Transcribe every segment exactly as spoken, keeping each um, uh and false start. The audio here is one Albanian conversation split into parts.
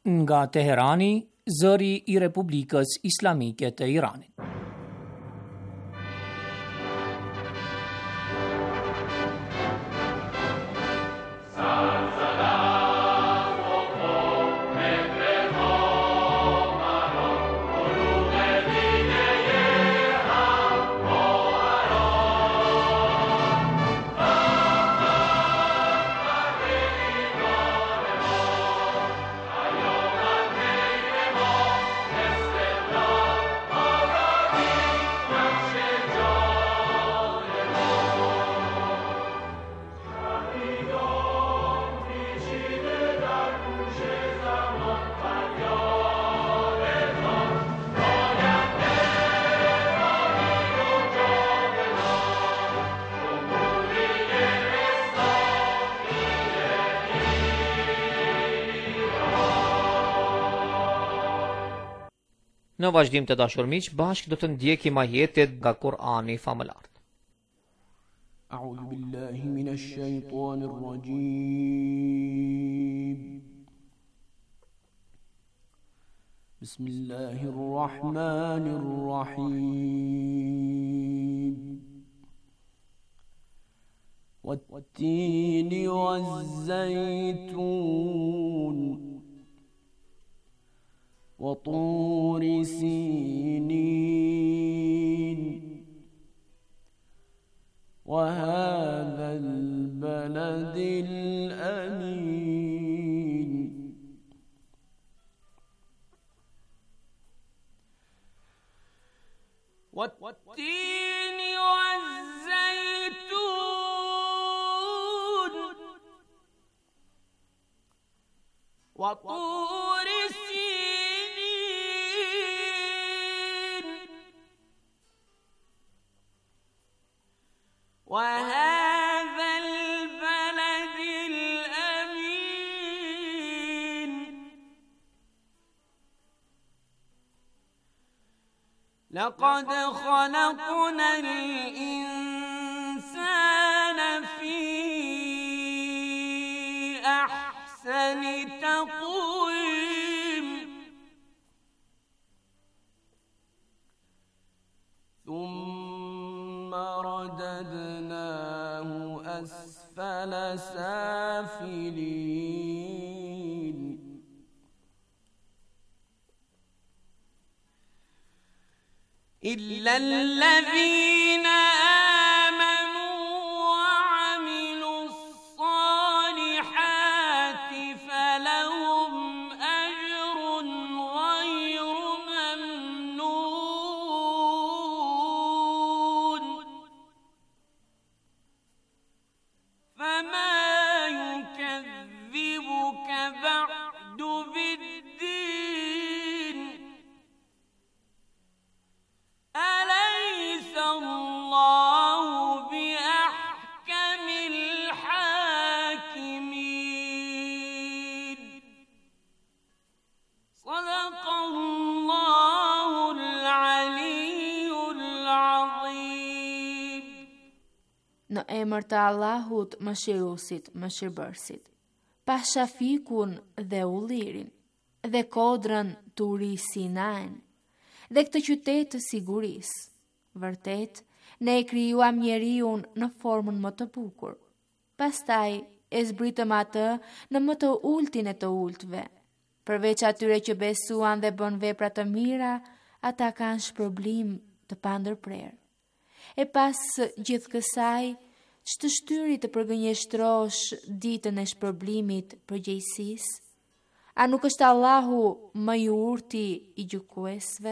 Nga Teherani, zëri I Republikës Islamike të Iranit. Në vazhdim të dashur miq, bashkë do të ndjekim ajetet nga Kur'ani famëlar. A'udhu billahi minash shaitanir rajim. Bismillahir rahmanir rahim. Wat-tini waz-zaytun وطور سينين وهذا البلد الأمين والتين والزيتون وطور وهذا البلد الأمين لقد خلقنا الإنسان في أحسن تقويم ثم رددناه أسفل سافلين إلا الذين آمنوا وعملوا الصالحات فلهم أجر غير ممنون فما يكذبك بعد بالدين أليس الله بأحكم الحاكمين صدق الله العلي العظيم. Në emër të Allahut, Mëshiruesit, Mëshirbërësit, pa shafikun dhe ullirin, dhe kodrën Turi Sinain, dhe këtë qytet të sigurisë. Vërtet, ne e krijuam njeriun në formën më të bukur. Pastaj e zbritëm atë në më të ultin e të ultve. Përveç atyre që besuan dhe bën vepra të mira, ata kanë shpërblim të pandërprer. E pas gjithë kësaj, që të shtyri të përgënjeshtrosh ditën e shpërblimit përgjegjësisë? A nuk është Allahu më i urti i gjykuesve?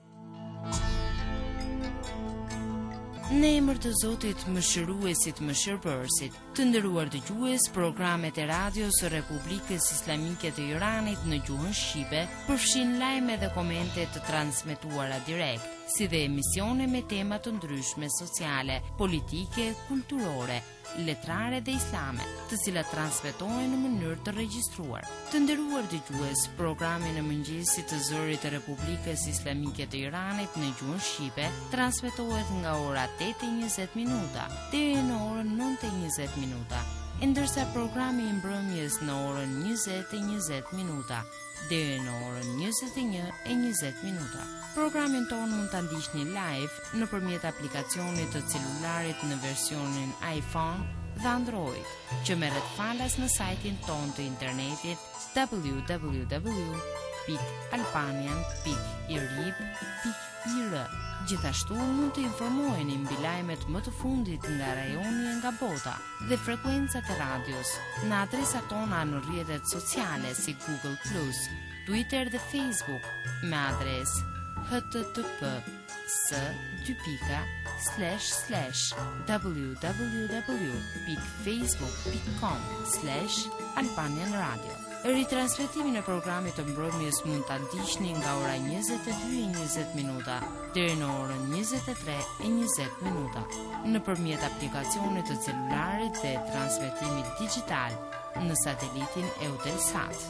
Në emër të Zotit, Mëshiruesit, Mëshirbërësit, të nderuar dëgjues, programet e radios së Republikës Islamike të Iranit në gjuhën shqipe përfshin lajme dhe komente të transmetuara direkt, si dhe emisione me tema të ndryshme sociale, politike, kulturore, letrare dhe islame, të cilat transmetohen në mënyrë të regjistruar. Të nderuar dëgjues, programi në mëngjesit të zërit të Republikës Islamike të Iranit në gjuhën shqipe transmetohet nga ora tetë e njëzet minuta deri në orën nëntë e njëzet minuta ndërsa programi i mbrëmjes në orën njëzet e njëzet minuta deri në orën njëzet e një e njëzet minuta. Programin tonë mund ta ndiqni live nëpërmjet aplikacionit të celularit në versionin iPhone dhe Android, që merret falas në sajtin tonë të internetit w w w pikë albanian pikë i r i b pikë i r. Gjithashtu mund të informoheni mbi lajmet më të fundit nga rajoni e nga bota dhe frekuencat e radios në adresat tona në rrjetet sociale si Google plus, Twitter dhe Facebook me adresë h t t p s dy pika slash slash w w w pikë facebook pikë com slash albanian radio. Ritransmetimin e programit të mbrëmjes mund ta ndiqni nga ora njëzet e dy e njëzet minuta deri në orën njëzet e tre e njëzet minuta nëpërmjet aplikacionit të celularit dhe transmetimit digjital në satelitin Eutelsat.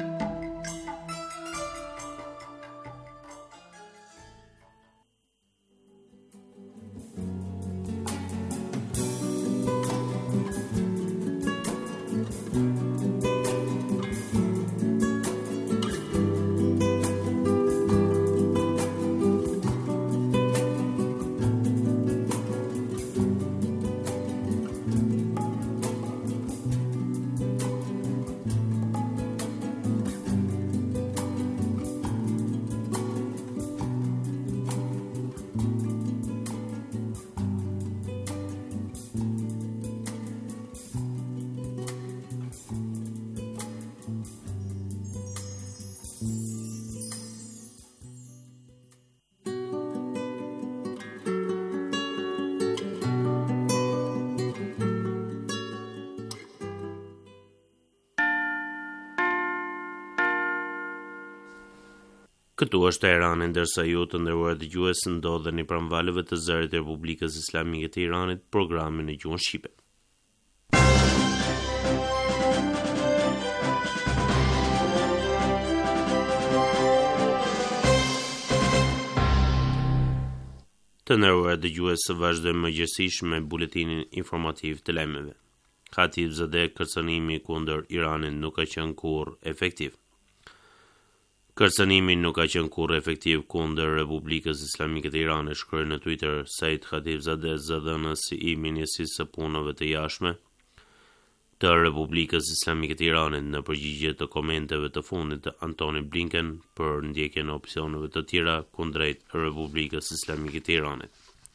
Këtu është Teherani, ndërsa ju të nderuar dëgjues ndodheni pranë valëve të zërit të Republikës Islamike të Iranit, programin në gjuhën shqipe. Të nderuar dëgjues, vazhdojmë mëngjesisht me buletinin informativ të lajmeve. Khatibzadeh, kërcënimi kundër Iranit nuk ka qenë kurrë efektiv. Kërcënimi nuk ka qenë kurrë efektiv kundër Republikës Islamike të Iranit, shkroi në Twitter Said Khatibzadeh, zëdhënësi i Ministrisë së Punëve të Jashtme të Republikës Islamike të Iranit në përgjigje të komenteve të fundit të Antony Blinken për ndjekjen e opsioneve të tjera kundrejt Republikës Islamike të Iranit.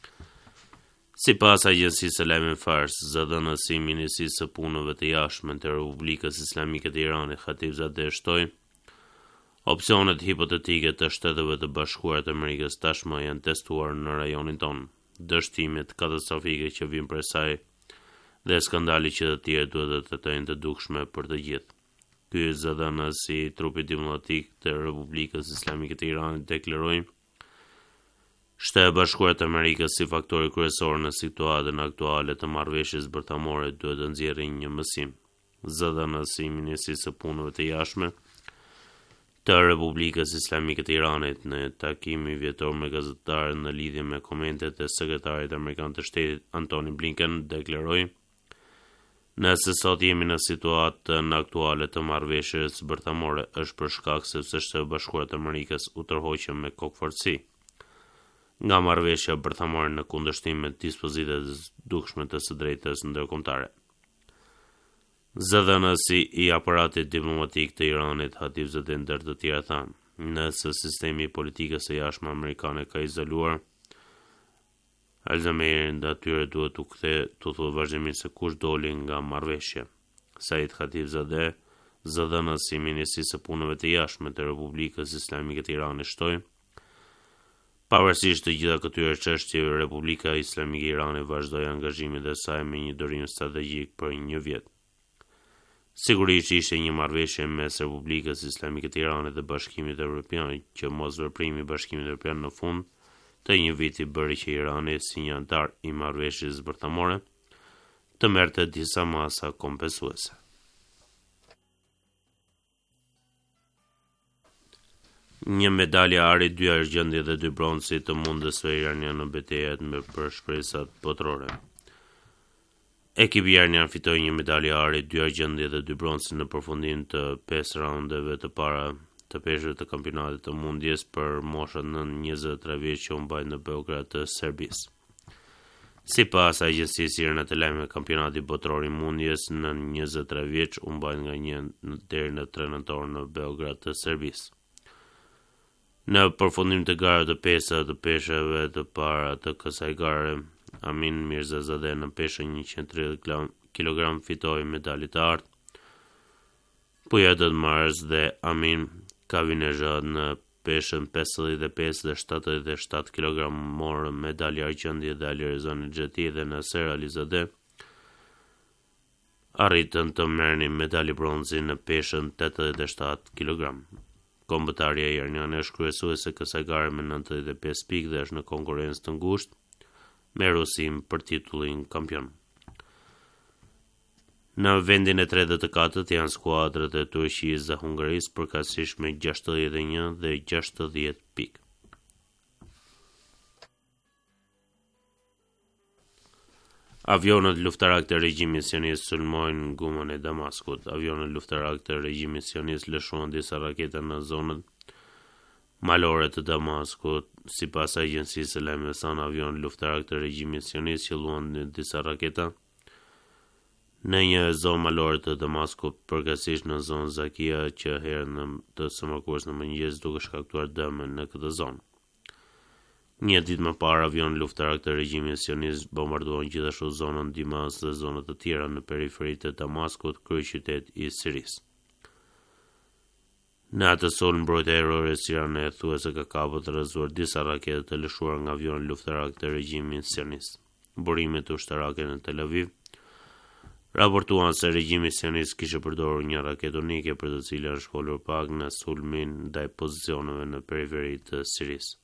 Sipas agjencisë së lajmeve Fars, zëdhënësi i Ministrisë së Punëve të Jashtme të Republikës Islamike të Iranit, Khatibzadeh, shtoi opsionet hipotetike të Shteteve të Bashkuara të Amerikës tashmë janë testuar në rajonin tonë. Dështimet katastrofike që vijnë prej saj dhe skandali që të tjerë duhet të jenë të dukshme për të gjithë. Ky zëdhënës i trupit diplomatik të Republikës Islamike të Iranit deklaroi Shtetet e Bashkuara të Amerikës si faktori kryesor në situatën aktuale të marrëveshjes bërthamore duhet të nxjerrin një mësim. Zëdhënës i Ministrisë së Punëve të Jashtme të Republikës Islamike të Iranit në takimi vjetor me gazetarët në lidhje me komentet e sekretarit amerikan të shtetit Antony Blinken deklaroi: "Nëse sot jemi në situatën aktuale të marrëveshjes bërthamore është për shkak se Shtetet e Bashkuara të Amerikës u tërhoqën me kokëfortësi nga marrëveshja bërthamore në kundërshtim me dispozitat e dukshme të së drejtës ndërkombëtare." Zëdhënësi i aparatit diplomatik të Iranit, Khatibzadeh, ndër të tjera tha: "Nëse sistemi i politikës së jashtme amerikane ka izoluar Alzheimerin, atyre duhet të kthejë të thotë vazhdimisht se kush doli nga marrëveshja." Said Khatibzadeh, zëdhënësi i Ministrisë së Punëve të Jashtme të Republikës Islamike të Iranit, shtoi: "Pavarësisht të gjitha këtyre çështjeve, Republika Islamike e Iranit vazhdoi angazhimin e saj me një durim strategjik për një vjet. Sigurisht ishte një marrëveshje mes Republikës Islamike të Iranit dhe Bashkimit Evropian që mosveprimi i Bashkimit Evropian në fund të një viti bëri që Irani, si një antar i marrëveshjes bërthamore, të merrte disa masa kompensuese. Një medalje ari, dy argjendje dhe dy bronzi të mundësve iraniane në betejat me për shpresat botërore. Ekipi iranian fitoi një medalje ari, dy argjendje dhe dy bronzë në përfundim të pesë raundeve të para të peshëve të kampionatit të mundjes për moshën nën njëzet e tre vjeç që u mbajnë në Beograd të Serbisë. Sipas agjencisë irane të lajmeve, kampionati botëror i mundjes nën njëzet e tre vjeç u mbajnë nga një deri në tre nëntor në Beograd të Serbisë. Në përfundim të garave të pesa të peshëve të para të kësaj gare, Amin Mirzazadeh në peshën njëqind e tridhjetë kilogram fitoi medalje të artë. Pujatët Mars dhe Amin Kavinejad në peshën pesëdhjetë e pesë dhe shtatëdhjetë e shtatë kilogram morën medalje argjendje dhe Alirezan Xheti dhe Naser Alizadeh arritën të merrnin medalje bronzi në peshën tetëdhjetë e shtatë kilogram. Kombëtarja iraniane është kryesuese e kësaj gare me nëntëdhjetë e pesë pikë dhe është në konkurrencë të ngushtë me Rusin për titullin kampion. Në vendin e tretë dhe të katërt janë skuadrat e Turqisë dhe Hungarisë përkatësisht me gjashtëdhjetë e një dhe gjashtëdhjetë pikë. Avionët luftarak të regjimit sionist sulmojnë ngumën e Damaskut. Avionët luftarak të regjimit sionist lëshuan disa rakete në zonën malore të Damaskut. Sipas agjencisë së lajmeve SANA, avionët luftarak të regjimit sionist qelluan disa raketa në një zonë malore të Damaskut, përkatësisht në zonën Zakia, që herën të së mërkurës në mëngjes duke shkaktuar dëme në këtë zonë. Një ditë më parë, avion luftarak të regjimit sionist bombarduan gjithashtu zonën Dimas dhe zonat të tjera në periferitë të Damaskut, kryeqytet i Sirisë. Në atë sulm, mbrojtja ajrore siriane thuhet se ka kapur të rrëzuar disa rakete të lëshuara nga avion luftarak të regjimit sionist. Burimet ushtarake në Tel Aviv raportuan se regjimi sionist kishte përdorur një raketë unike për të cilën është folur pak në sulmin ndaj pozicioneve në periferitë të Sirisë.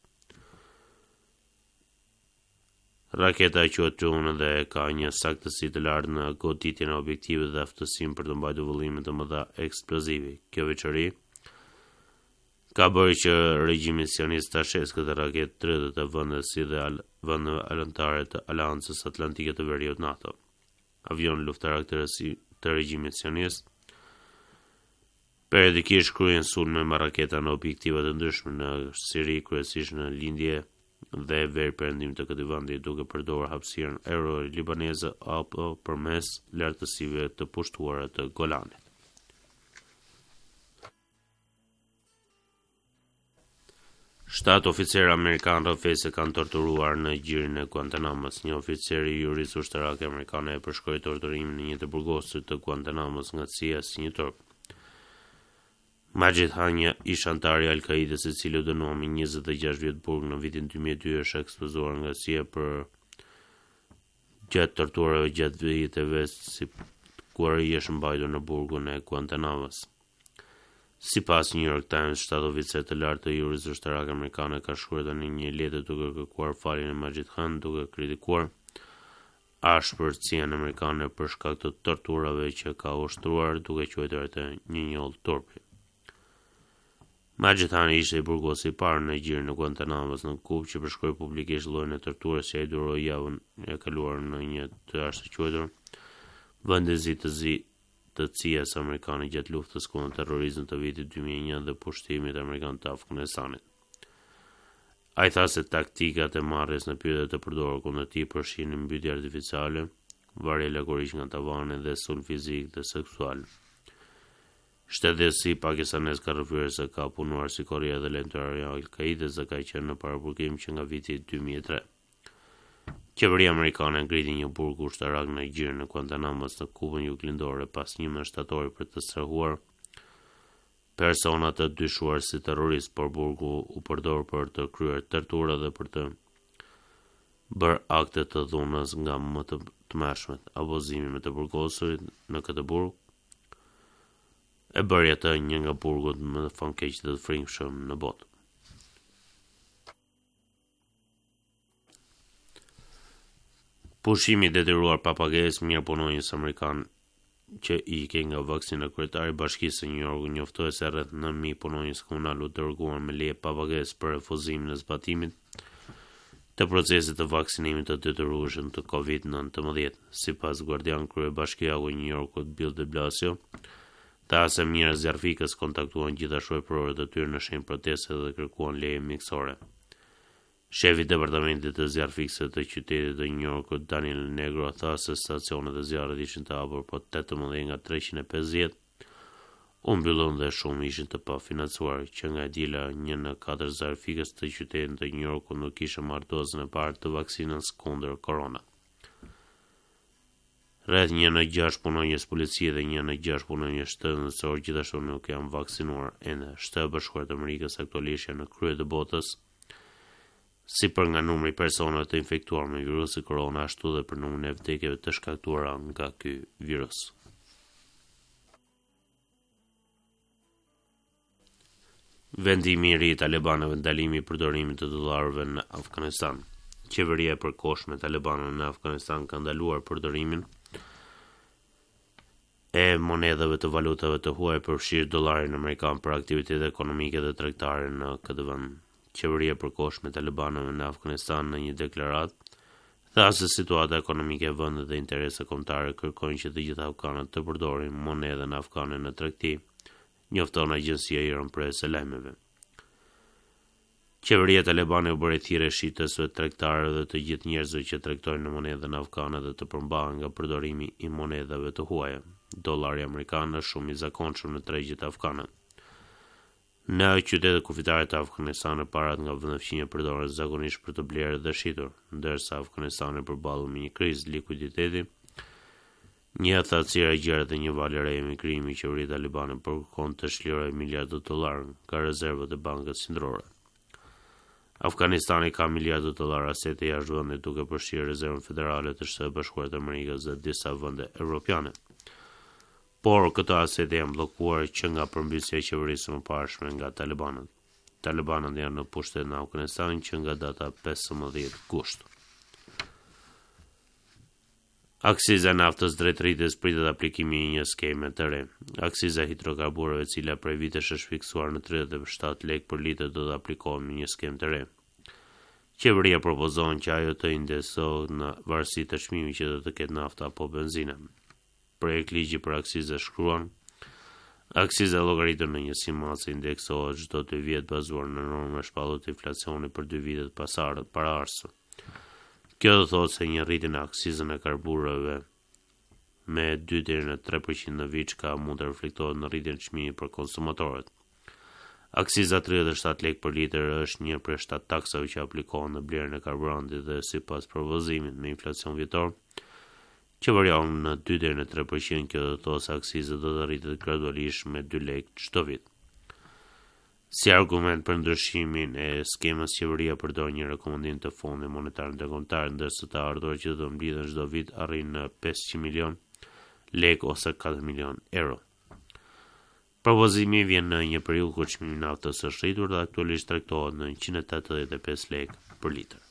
Raketa quhet Drone dhe ka një saktësi të lartë në goditjen e objektivit dhe aftësinë për të mbajtur vëllime të mëdha eksplozivi. Kjo veçori ka bërë që regjimi sionist ta shes këtë raketë tridhjetë të vendet si dhe al vendeve anëtare të Aleancës Atlantike të Veriut NATO. Avion luftarak të, të regjimit sionist periodikisht kryen sulme me raketa në objektiva të ndryshme në Siri, kryesisht në lindje dhe veri perëndim të këtij vendi, duke përdorur hapësirën aerore libaneze apo përmes lartësive të pushtuara të Golanit. Shtatë oficerë amerikanë rrëfese kanë torturuar në gjirin e Guantanamos. Një oficer i jurisë ushtarake amerikane e përshkroi torturimin në një të burgosit të Guantanamos nga C I A si një turp. Majid Hania, ish antar i Al-Qaidës, i cili u dënuar me njëzet e gjashtë vjet burg në vitin dy mijë e dy, është ekspozuar nga C I A për gjatë torturave gjatë viteve si kur i është mbajtur në burgun e Guantanamos. Sipas New York Times, shtatë oficer të lartë të jurisë ushtarake amerikane ka shkruar tani një letër duke kërkuar faljen e Majid Han, duke kritikuar ashpër C I A-n amerikane për shkak të torturave që ka ushtruar, duke quajtur atë një njoll turpi. Majid Han ishte i burgosi i parë në gjirin e Guantanamos në Kubë që përshkroi publikisht llojin e torturës që ai duroi javën e kaluar në një të arsyetquajtur vendezi të zi të C I A-s amerikane gjatë luftës kundër terrorizmit të vitit dy mijë e një dhe pushtimit amerikan të Afganistanit. Ai tha se taktikat e marrjes në pyetje të përdorura kundër tij përfshinin mbytyje artificiale, varje lagorish nga tavani dhe sulm fizik dhe seksual. Shtetësi pakistanes ka rrëfyer se ka punuar si korria dhe lejtari i Al-Qaidës dhe ka qenë në paraburgim që nga viti dy mijë e tre. Qeveria amerikane ngriti një burg ushtarak në gjirin e Guantanamos në Kubën juglindore pas një mësh shtatori për të strahuar persona të dyshuar si terrorist, por burgu u përdor për të kryer tortura dhe për të bërë akte të dhunës nga më të tmerrshmet. Abuzimi me të burgosurit në këtë burg e bëri atë një nga burgut më të famkeq dhe të frikshëm në botë. Pushimi i detyruar pa pagesë mirëpunonjës amerikan që ike nga vaksina. Kryetari i Bashkisë së New Yorku njoftoi se rreth nëntë mijë punonjës komunal u dërguan me leje pa pagesë për refuzimin e zbatimit të procesit të vaksinimit të detyrueshëm të kovid nëntëmbëdhjetë. Sipas Guardian kryebashkiaku i New Yorkut Bill de Blasio, ta se mirë zjarfikës kontaktuan gjithashtu shofërorët e tyre në shenjë proteste dhe kërkuan leje mjekësore. Shefi i departamentit të zjarfikësve të qytetit të New Yorkut, Daniel Negro, tha se stacionet e zjarrit ishin të hapur, por tetëmbëdhjetë nga treqind e pesëdhjetë u mbyllën dhe shumë ishin të pafinancuar, që nga e dila një në katër zjarfikës të qytetit të New Yorkut nuk kishte marrë dozën e parë të vaksinës kundër korona. Rreth një në gjashtë punonjës policie dhe një në gjashtë punonjës shëndetësor gjithashtu nuk janë vaksinuar ende. Shtetet e Bashkuara të Amerikës aktualisht janë në krye të botës, si për nga numri i personave të infektuar me virusin korona, ashtu dhe për numrin e vdekjeve të shkaktuara nga ky virus. Vendimi i ri i talibanëve ndalimi i përdorimit të dollarëve në Afganistan. Qeveria e përkohshme talibane në Afganistan ka ndaluar përdorimin e monedhave të valutave të huaj përfshirë dollarin amerikan për aktivitete ekonomike dhe tregtare në këtë vend. Qeveria e përkohshme talibanëve në Afganistan në një deklaratë tha se situata ekonomike e vendit dhe interese kombëtare kërkojnë që të gjithë afganët të përdorin monedhën afgane në tregti, njofton agjencia Iran Press e lajmeve. Qeveria talibane u bëri thirrje shitësve tregtarë dhe të gjithë njerëzve që tregtojnë në monedhën afgane dhe të përmbahen nga përdorimi i monedhave të huaja. Dollari amerikan është shumë i zakonshëm në tregjet afgane. Në qytetet kufitare të Afganistanit, parat nga vendfqinja përdoren zakonisht për të blerë dhe shitur, ndërsa Afganistani përballet me një krizë likuiditeti, një thatësirë e gjerë dhe një valë re emigrimi. Qeveria talibane kërkon të shlirojë miliardë dollar nga rezervat e bankës qendrore. Afganistani ka miliardë dollar asete jashtë vendit, duke përfshirë rezervën federale të Shtetit Bashkuar të Amerikës dhe disa vende evropiane. Por këto asete janë bllokuar që nga përmbysja e qeverisë më parshme nga talibanët. Talibanët janë në pushtet në Afganistan që nga data pesëmbëdhjetë gusht. Aksiza e naftës drejt rritjes pritet aplikimi i një skeme të re. Aksiza e hidrokarbureve, e cila prej vitesh është fiksuar në tridhjetë e shtatë lekë për litër, do të aplikohet me një skemë të re. Qeveria propozon që ajo të indeksohet në varësi të çmimit që do të ketë nafta apo benzina. Projekt ligji për aksizë shkruan: aksiza llogaritur në njësi mase indeksohet çdo dy vjet bazuar në norma shpallur të inflacionit për dy vitet pasardhë paraardhëse. Kjo do thotë se një rritje në aksizën e karbureve me dy deri në tre përqind në vit ka mund të reflektohet në rritjen e çmimit për konsumatorët. Aksiza tridhjetë e shtatë lekë për litër është një prej shtatë taksave që aplikohen në blerjen e karburantit dhe sipas propozimit me inflacion vjetor, që varion në dy deri në tre përqind. Kjo do të thotë se aksiza do të rritet gradualisht me dy lekë çdo vit. Si argument për ndryshimin e skemës, qeveria përdor një rekomandim të Fondit Monetar Ndërkombëtar, ndërsa të ardhurat që do të mblidhen çdo vit arrin në pesëqind milion lekë ose katër milion euro. Propozimi vjen në një periudhë kur çmimi i naftës është rritur dhe aktualisht tregtohet në njëqind e tetëdhjetë e pesë lekë për litër.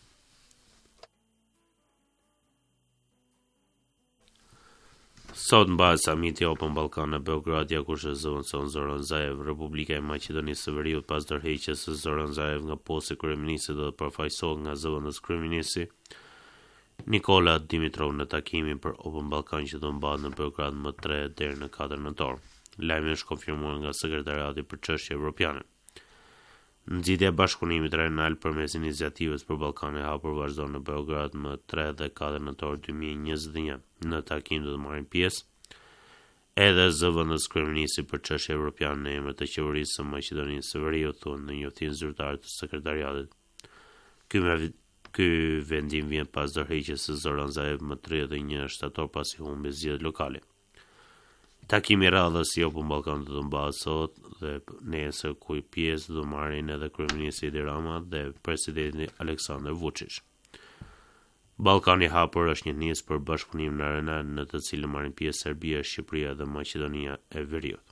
Sot mbas samiti Open Ballkan në Beograd, jakush e zëvendëson Zoran Zaev. Republika e Maqedonisë së Veriut pas ndërheqjes së Zoran Zaev nga posti i kryeministit do të përfaqësohet nga zëvendës kryeministi Nikola Dimitrov në takimin për Open Ballkan që do mbahet në Beograd më tre deri në katër nëntor. Lajmi është konfirmuar nga Sekretariati për Çështje Evropiane. Nxitja e bashkëpunimit rajonal përmes iniciativës për Ballkanin e hapur vazhdon në Beograd më tre dhe katër nëntor dy mijë e njëzet e një. Në takim do të marrin pjesë edhe zëvendës kryeministi për Çështje Evropiane në emër të qeverisë së Maqedonisë së Veriut, thonë në njoftim zyrtar të sekretariatit. Ky me ky vendim vjen pas ndërheqjes së Zoran Zaev më tridhjetë e një shtator pasi humbi zgjedhjet lokale. Takimi i radhës i Open Ballkan do të mbahet sot dhe nesër, ku pjesë do marrin edhe kryeministri Edi Rama dhe presidenti Aleksandar Vučić. Ballkani i hapur është një nisë për bashkëpunimin rajonal në të cilën marrin pjesë Serbia, Shqipëria dhe Maqedonia e Veriut.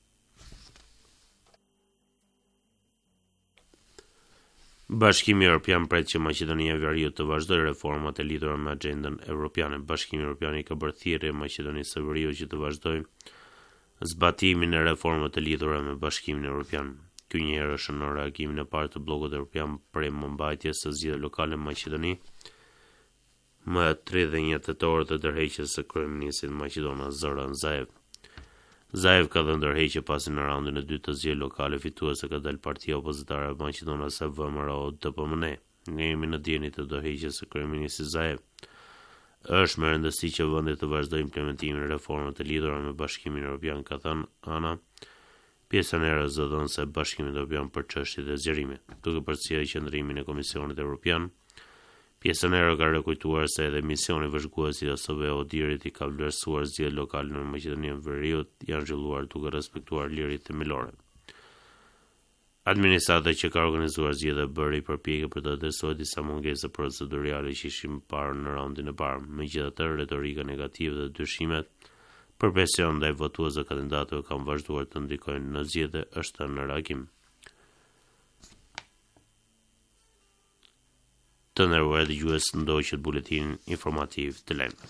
Bashkimi Evropian pret që Maqedonia e Veriut të vazhdojë reformat e lidhura me agjendën evropiane. Bashkimi Evropian i ka bërë thirrje Maqedonisë së Veriut që të vazhdojë zbatimin e reformave të lidhura me Bashkimin Evropian. Ky njëherë është në reagimin e parë të bllokut evropian për mbajtjes së zgjedhjeve lokale në Maqedoni, më tridhjetë e një tetor të ndërheqjes së kryeministit maqedonas Zoran Zaev. Zaev ka dhënë ndërheqje pasi në raundin e dytë të zgjedhjeve lokale fituese ka dalë partia opozitare e Maqedonas së V M R O D P M N. Ne jemi në dieni të ndërheqjes së kryeministit Zaev. Është me rëndësi që vendi të vazhdojë implementimin e reformave të lidhura me Bashkimin Evropian, ka thënë Ana, pjesënere zëdhënëse e Bashkimit Evropian për çështjet e zgjerimit, duke përcjellë qendrimin e Komisionit Evropian. Pjesënere ka rekujtuar se edhe misioni vëzhgues i S V O-Dirit i ka vlerësuar zgjedhjet lokale në Maqedoninë e Veriut janë zhvilluar duke respektuar lirit themelore. Administrata që ka organizuar zgjedhjet bëri përpjekje për të adresuar disa mungesa procedurale që ishin parë në raundin e parë. Megjithatë, retorika negative dhe dyshimet për presion ndaj votuesve kandidatëve kanë vazhduar të ndikojnë në zgjedhje është në reagim. Të nderuar dëgjues, ndoqët buletinin informativ të lajmeve.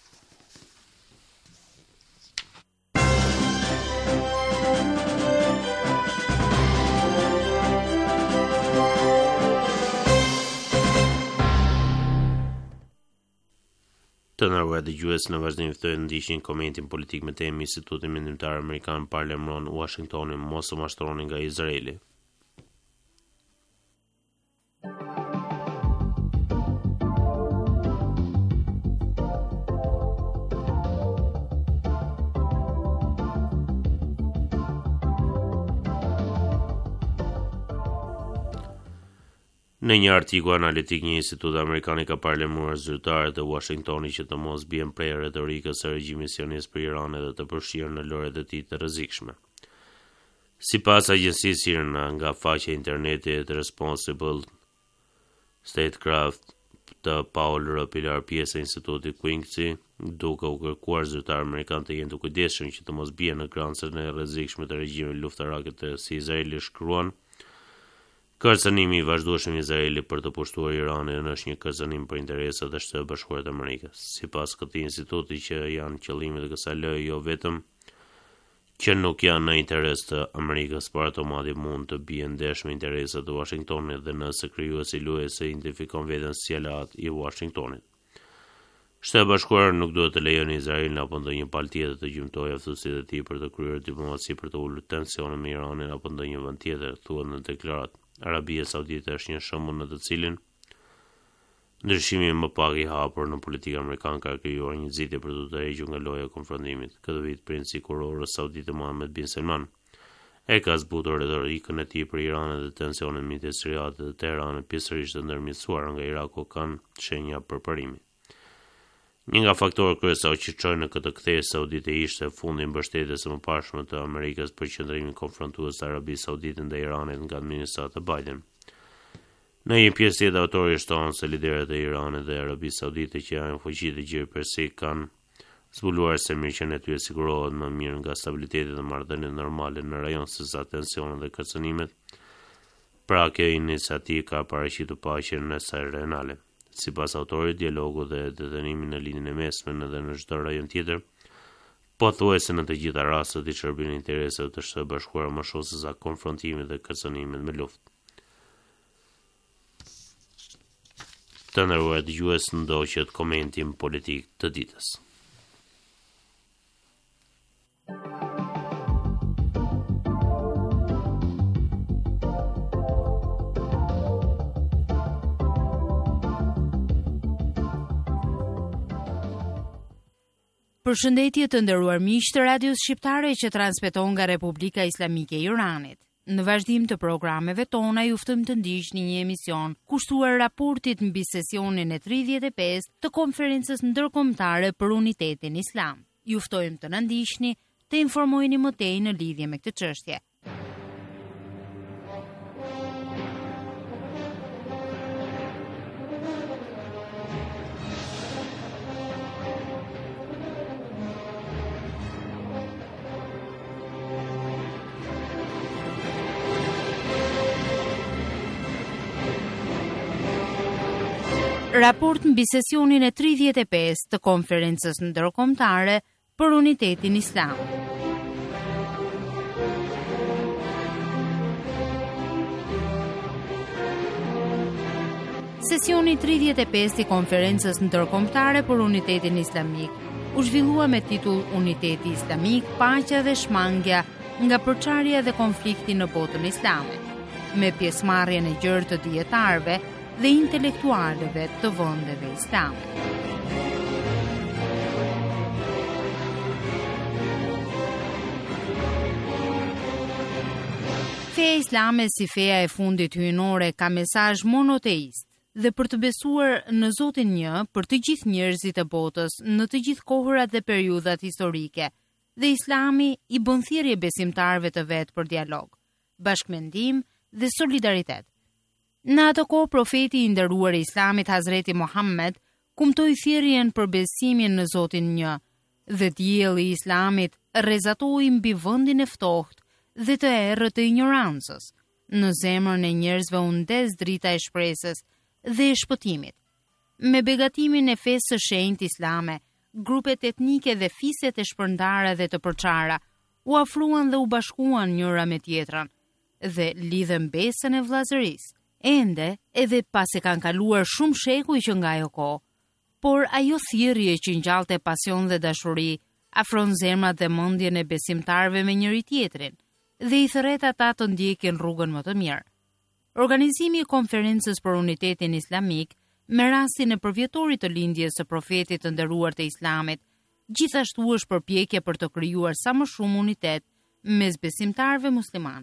Të nderuar dëgjues, në vazhdim ftoj ndiqni komentin politik me temë Instituti Mendimtar Amerikan parlemron Washingtonin mos u mashtroni nga Izraeli. Në një artikull analitik, një institut amerikan ka parlemruar zyrtarët e Washingtonit që të mos bien prej retorikës së regjimit sionist për Iranin dhe të përfshirë në lojët e tij të rrezikshme. Sipas agjencisë I R N A, nga faqja e internetit Responsible Statecraft të Paul R. Pilar, pjesë e institutit Quincey, duke u kërkuar zyrtarë amerikan të jenë të kujdesshëm që të mos bien në krancet e rrezikshme të regjimit luftarake të si Izraeli, shkruan: Kërcënimi I vazhdueshëm I Izraelit për të pushtuar Iranin është një kërcënim për interesat e Shtetit Bashkuar të Amerikës. Sipas këtij instituti, që janë qëllimet e kësaj loje jo vetëm që nuk janë në interes të Amerikës, por automatisht mund të bien ndesh me interesat e Washingtonit dhe nëse krijuesi I luajës se identifikon veten si aleat I Washingtonit. Shteti Bashkuar nuk duhet të lejojë Izraelin apo ndonjë palë tjetër të gjymtojë aftësitë e tij për të kryer diplomaci për të ulur tensionin me Iranin apo ndonjë vend tjetër, thuhet në deklaratë. Arabia Saudite është një shembull në të cilin ndryshimi më pak I hapur në politikën amerikane ka krijuar një zgjidhje për të tërhequr nga loja e konfrontimit. Këtë vit princi kurorës saudite Mohammed bin Salman e ka zbutur retorikën e tij për Iranin dhe tensionin midis Riyadhit dhe Teheranit, pjesërisht të ndërmjetësuar nga Iraku, kanë shenja përparimi. Një nga faktorët kryesorë që çojnë në këtë kthesë saudite ishte fundi I mbështetjes së mëparshme të Amerikës për qendrimin konfrontues të Arabisë Saudite ndaj Iranit nga administrata Biden. Në një pjesë tjetër, autori shton se liderët e Iranit dhe Arabisë Saudite që janë fuqi të gjerë persik kanë zbuluar se mirëqenia e tyre sigurohet më mirë nga stabiliteti dhe marrëdhëniet normale në rajon se sa tensionet dhe kërcënimet. Pra, kjo iniciativë ka paraqitur paqen në sa renale. Sipas autorit, dialogu dhe detenimi në linjën e mesme në dhe në çdo rajon tjetër, pothuajse në të gjitha rastet I shërbin interesave të Shtetit Bashkuar më shumë se sa konfrontimi dhe kërcënimet me luftë. Të nderuar dëgjues, ndoqët komentin politik të ditës. Përshëndetje të nderuar miq të Radios Shqiptare që transmeton nga Republika Islamike e Iranit. Në vazhdim të programeve tona ju ftojmë të ndiqni një emision kushtuar raportit mbi sesionin e tridhjetë e pestë të konferencës ndërkombëtare për unitetin islam. Ju ftojmë të na ndiqni, të informoheni më tej në lidhje me këtë çështje. Raport mbi sesionin e tridhjetë e pestë të konferencës ndërkombëtare për unitetin islam. Sesioni tridhjetë e pesë i konferencës ndërkombëtare për unitetin islamik u zhvillua me titull Uniteti Islamik, paqja dhe shmangja nga përçarja dhe konflikti në botën islame, me pjesëmarrjen e gjerë të dietarëve dhe intelektualëve të vendeve islame. Feja islame si feja e fundit hyjnore ka mesazh monoteist dhe për të besuar në Zotin një për të gjithë njerëzit e botës në të gjithë kohërat dhe periudhat historike, dhe Islami i bën thirrje besimtarëve të vet për dialog, bashkëmendim dhe solidaritet. Në atë kohë profeti i nderuar i Islamit Hazreti Muhammed kumtoi thirrjen për besimin në Zotin një, dhe dielli i Islamit rrezatoi mbi vendin e ftohtë dhe të errët të ignorancës. Në zemrën e njerëzve u ndes drita e shpresës dhe e shpëtimit. Me begatimin e fesë së shenjtë islame, grupet etnike dhe fiset e shpërndara dhe të përçara u afruan dhe u bashkuan njëra me tjetrën dhe lidhen besën e vllazërisë. Ende, edhe pas e kanë kaluar shumë shekuj që nga ajo kohë, por ajo thirrje që ngjallte pasion dhe dashuri afron zemrat dhe mendjen e besimtarëve me njëri tjetrin dhe i thret ata të ndjekin rrugën më të mirë. Organizimi i konferencës për unitetin islamik me rastin e përvjetorit të lindjes së profetit të nderuar të Islamit, gjithashtu është përpjekje për të krijuar sa më shumë unitet mes besimtarëve musliman.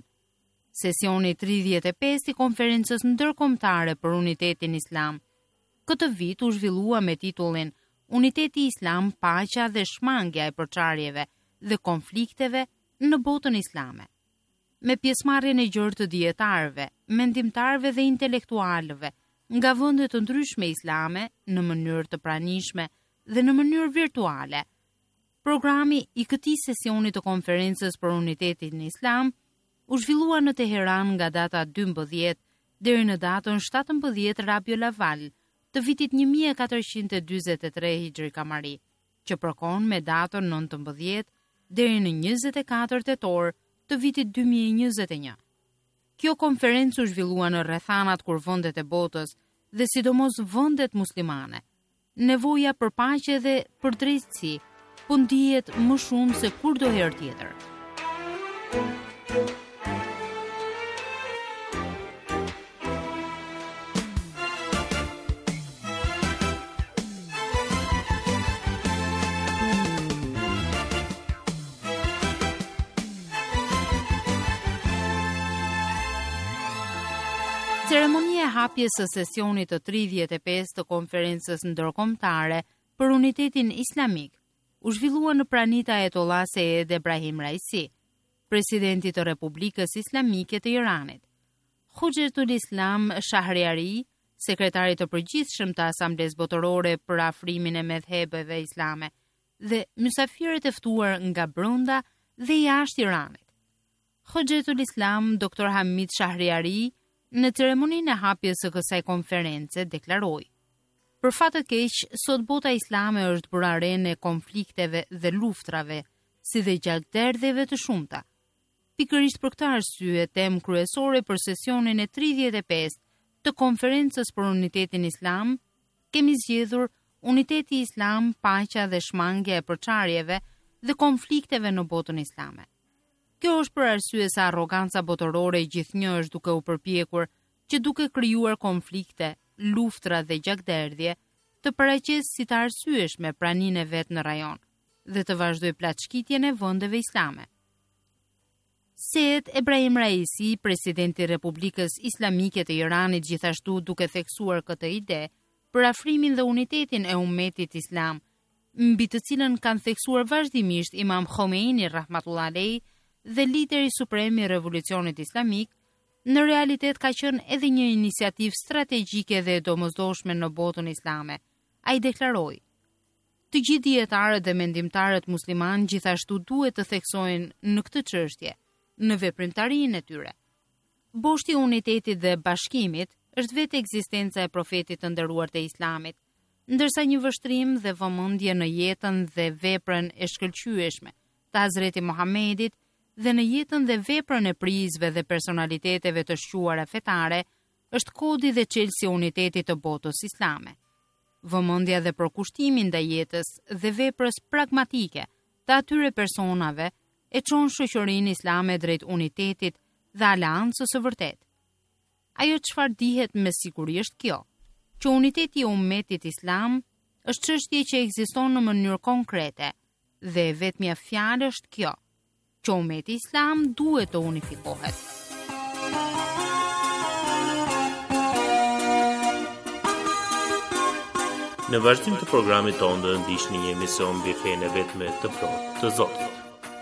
Sesioni tridhjetë e pesë i konferencës ndërkombëtare për unitetin islam këtë vit u zhvillua me titullin Uniteti Islam, paqja dhe shmangja e përçarjeve dhe konflikteve në botën islame, me pjesëmarrjen e gjerë të dietarëve, mendimtarëve dhe intelektualëve nga vende të ndryshme islame në mënyrë të pranishme dhe në mënyrë virtuale. Programi i këtij sesioni të konferencës për unitetin islam u zhvillua në Teheran nga data dymbëdhjetë deri në datën shtatëmbëdhjetë Rabiul Awal të vitit një mijë e katërqind e dyzet e tre hijri kamari, që përkon me datën nëntëmbëdhjetë deri në njëzet e katër tetor të vitit dy mijë e njëzet e një. Kjo konferencë u zhvillua në rrethanat kur vendet e botës dhe sidomos vendet muslimane, nevoja për paqe dhe për drejtësi po ndihet më shumë se kurdoherë tjetër. Ceremonia e hapjes së sesionit të tridhjetë e pesë të konferencës ndërkombëtare për unitetin islamik u zhvillua në pranita e Ayatollah Said Ebrahim Raisi, presidenti të Republikës Islamike të Iranit. Hoxhetul Islam Shahriari, sekretari të përgjithshëm të Asamblesë Botërore për afrimin e medhhebeve islame, dhe mysafirët e ftuar nga brenda dhe jashtë Iranit. Hoxhetul Islam Doktor Hamid Shahriari në ceremoninë e hapjes së kësaj konference deklaroi: Për fat të keq, sot bota islame është bërë arenë e konflikteve dhe luftrave, si dhe gjakderdhjeve të shumta. Pikërisht për këtë arsye, temë kryesore për sesionin e tridhjetë e pesë të konferencës për unitetin islam, kemi zgjedhur uniteti islam, paqja dhe shmangja e përçarjeve dhe konflikteve në botën islame. Kjo është për arsye se arroganca botërore e gjithnjë është duke u përpjekur që duke krijuar konflikte, luftra dhe gjakderdhje, të paraqesë si të arsyeshme praninë e vet në rajon dhe të vazhdojë plaçkitjen e vendeve islame. Said Ebrahim Raisi, presidenti i Republikës Islamike të Iranit, gjithashtu duke theksuar këtë ide për afrimin dhe unitetin e ummetit islam, mbi të cilën kanë theksuar vazhdimisht Imam Khomeini rahmatullah alejhi dhe lideri suprem i revolucionit islamik, në realitet ka qenë edhe një iniciativë strategjike dhe domosdoshme në botën islame. Ai deklaroi: Të gjithë dietarët dhe mendimtarët musliman gjithashtu duhet të theksojnë në këtë çështje, në veprimtarinë e tyre. Boshti i unitetit dhe bashkimit është vetë ekzistenca e profetit të nderuar të Islamit, ndërsa një vështrim dhe vëmendje në jetën dhe veprën e shkëlqyeshme të Hazreti Muhamedit dhe në jetën dhe veprën e prizve dhe personaliteteve të shquara fetare është kodi dhe çelësi i unitetit të botës islame. Vëmendja dhe përkushtimin ndaj jetës dhe veprës pragmatike të atyre personave e çon shoqërinë islame drejt unitetit dhe aleancës së vërtet. Ajo çfarë dihet me siguri është kjo, që uniteti i ummetit islam është çështje që ekziston në mënyrë konkrete dhe vetmja fjalë është kjo, që ummeti islam duhet të unifikohet. Në vazhdim të programit tonë do të ndiqni një emision mbi fenë vetme të plotë të Zotit.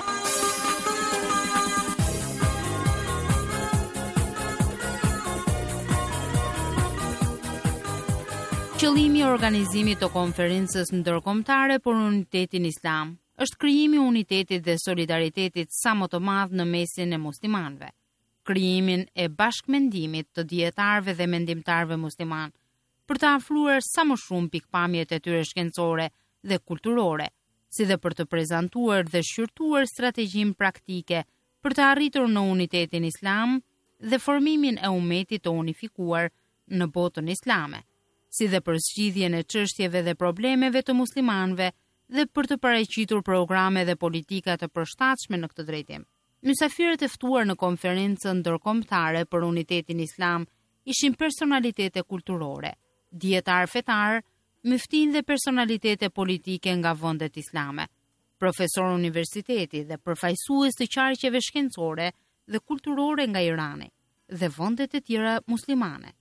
Qëllimi i organizimit të konferencës ndërkombëtare për unitetin islam është krijimi i unitetit dhe solidaritetit sa më të madh në mesin e muslimanëve. Krijimin e bashkëmendimit të dietarëve dhe mendimtarëve musliman për të afruar sa më shumë pikpamjet e tyre shkencore dhe kulturore, si dhe për të prezantuar dhe shqyrtuar strategjinë praktike për të arritur në unitetin islam dhe formimin e ummetit të unifikuar në botën islame, si dhe për zgjidhjen e çështjeve dhe problemeve të muslimanëve dhe për të paraqitur programe dhe politika të përshtatshme në këtë drejtim. Mysafirët e ftuar në konferencën ndërkombëtare për unitetin islam ishin personalitete kulturore, dietar fetar, myftin dhe personalitete politike nga vendet islame, profesor universiteti dhe përfaqësues të qarqeve shkencore dhe kulturore nga Irani dhe vendet e tjera muslimane.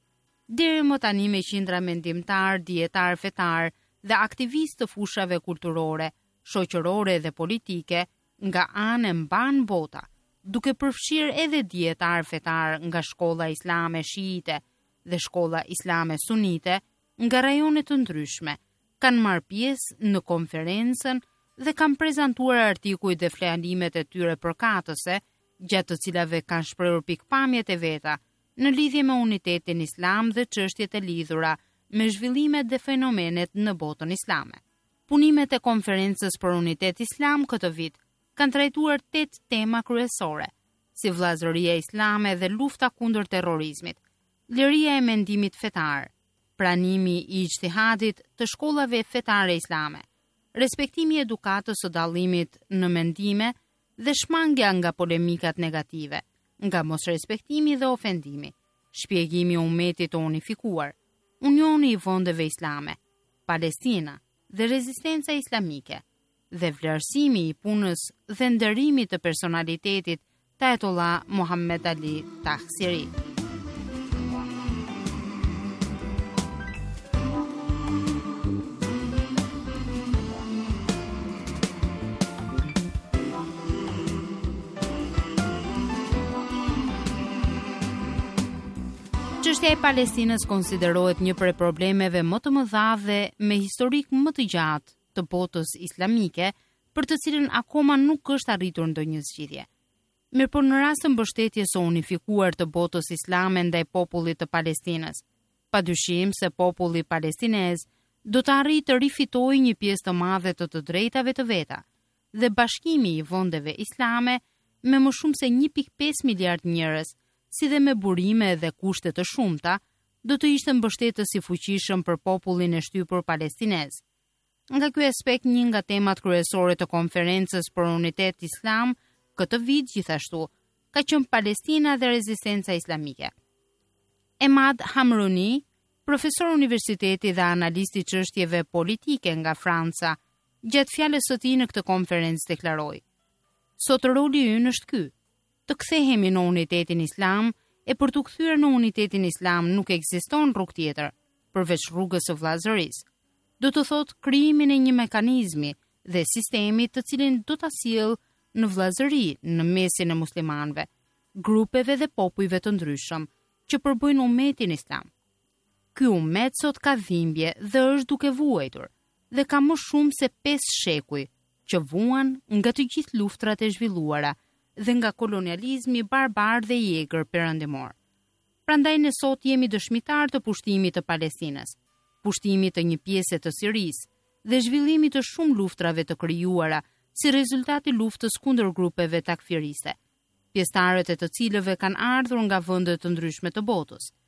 Deri më tani me qindra mendimtar, dietar fetar dhe aktivistë të fushave kulturore, shoqërore dhe politike nga anë mban bota, duke përfshirë edhe dietar fetar nga shkolla islame shiite dhe shkolla islame sunite nga rajone të ndryshme, kanë marrë pjesë në konferencën dhe kanë prezantuar artikuj dhe flalimet e tyre përkatëse, gjatë të cilave kanë shprehur pikpamjet e veta në lidhje me unitetin islam dhe çështjet e lidhura me zhvillimet dhe fenomenet në botën islame. Punimet e konferencës për unitet islam këtë vit kanë trajtuar tetë tema kryesore, si vllazëria islame dhe lufta kundër terrorizmit, liria e mendimit fetar, pranimi i ijtihadit të shkollave fetare islame, respektimi i edukatës së dallimit në mendime dhe shmangja nga polemikat negative, nga mosrespektimi dhe ofendimi, shpjegimi i ummetit të unifikuar, unioni i vendeve islame, Palestina dhe rezistenca islamike, dhe vlerësimi i punës dhe nderimi të personalitetit të Ayatollah Muhammad Ali Tahsiri. Çështja e Palestinës konsiderohet një prej problemeve më të mëdha dhe me historik më të gjatë të botës islamike, për të cilën akoma nuk është arritur ndonjë zgjidhje. Mirëpo në rast të mbështetjes së unifikuar të botës islame ndaj popullit të Palestinës, padyshim se populli palestinez do të arrijë të rifitojë një pjesë të madhe të të drejtave të veta dhe bashkimi i vendeve islame me më shumë se një pikë pesë miliard njerëz, si dhe me burime dhe kushte të shumta, do të ishte mbështetës i fuqishëm për popullin e shtypur palestinez. Nga ky aspekt, një nga temat kryesore të konferencës për unitet islam këtë vit gjithashtu ka qenë Palestina dhe rezistenca islamike. Emad Hamrouni, profesor universiteti dhe analisti i çështjeve politike nga Franca, gjatë fjalës së tij në këtë konferencë deklaroi: "Sot roli ynë është ky, të kthehemi në unitetin islam, e për të kthyer në unitetin islam nuk ekziston rrugë tjetër përveç rrugës së vllazërisë. Do të thotë krijimin e një mekanizmi dhe sistemi të cilin do ta sjellë në vllazëri në mesin e muslimanëve, grupeve dhe popujve të ndryshëm që përbëjnë ummetin islam. Ky ummet sot ka dhimbje dhe është duke vuajtur dhe ka më shumë se pesë shekuj që vuan nga të gjithë luftrat e zhvilluara dhe nga kolonializmi barbar dhe i egër perëndimor. Prandaj ne sot jemi dëshmitar të pushtimit të Palestinës, pushtimit të një pjese të Sirisë dhe zhvillimit të shumë luftrave të krijuara si rezultat i luftës kundër grupeve takfiriste, pjesëtarët e të cilëve kanë ardhur nga vende të ndryshme të botës.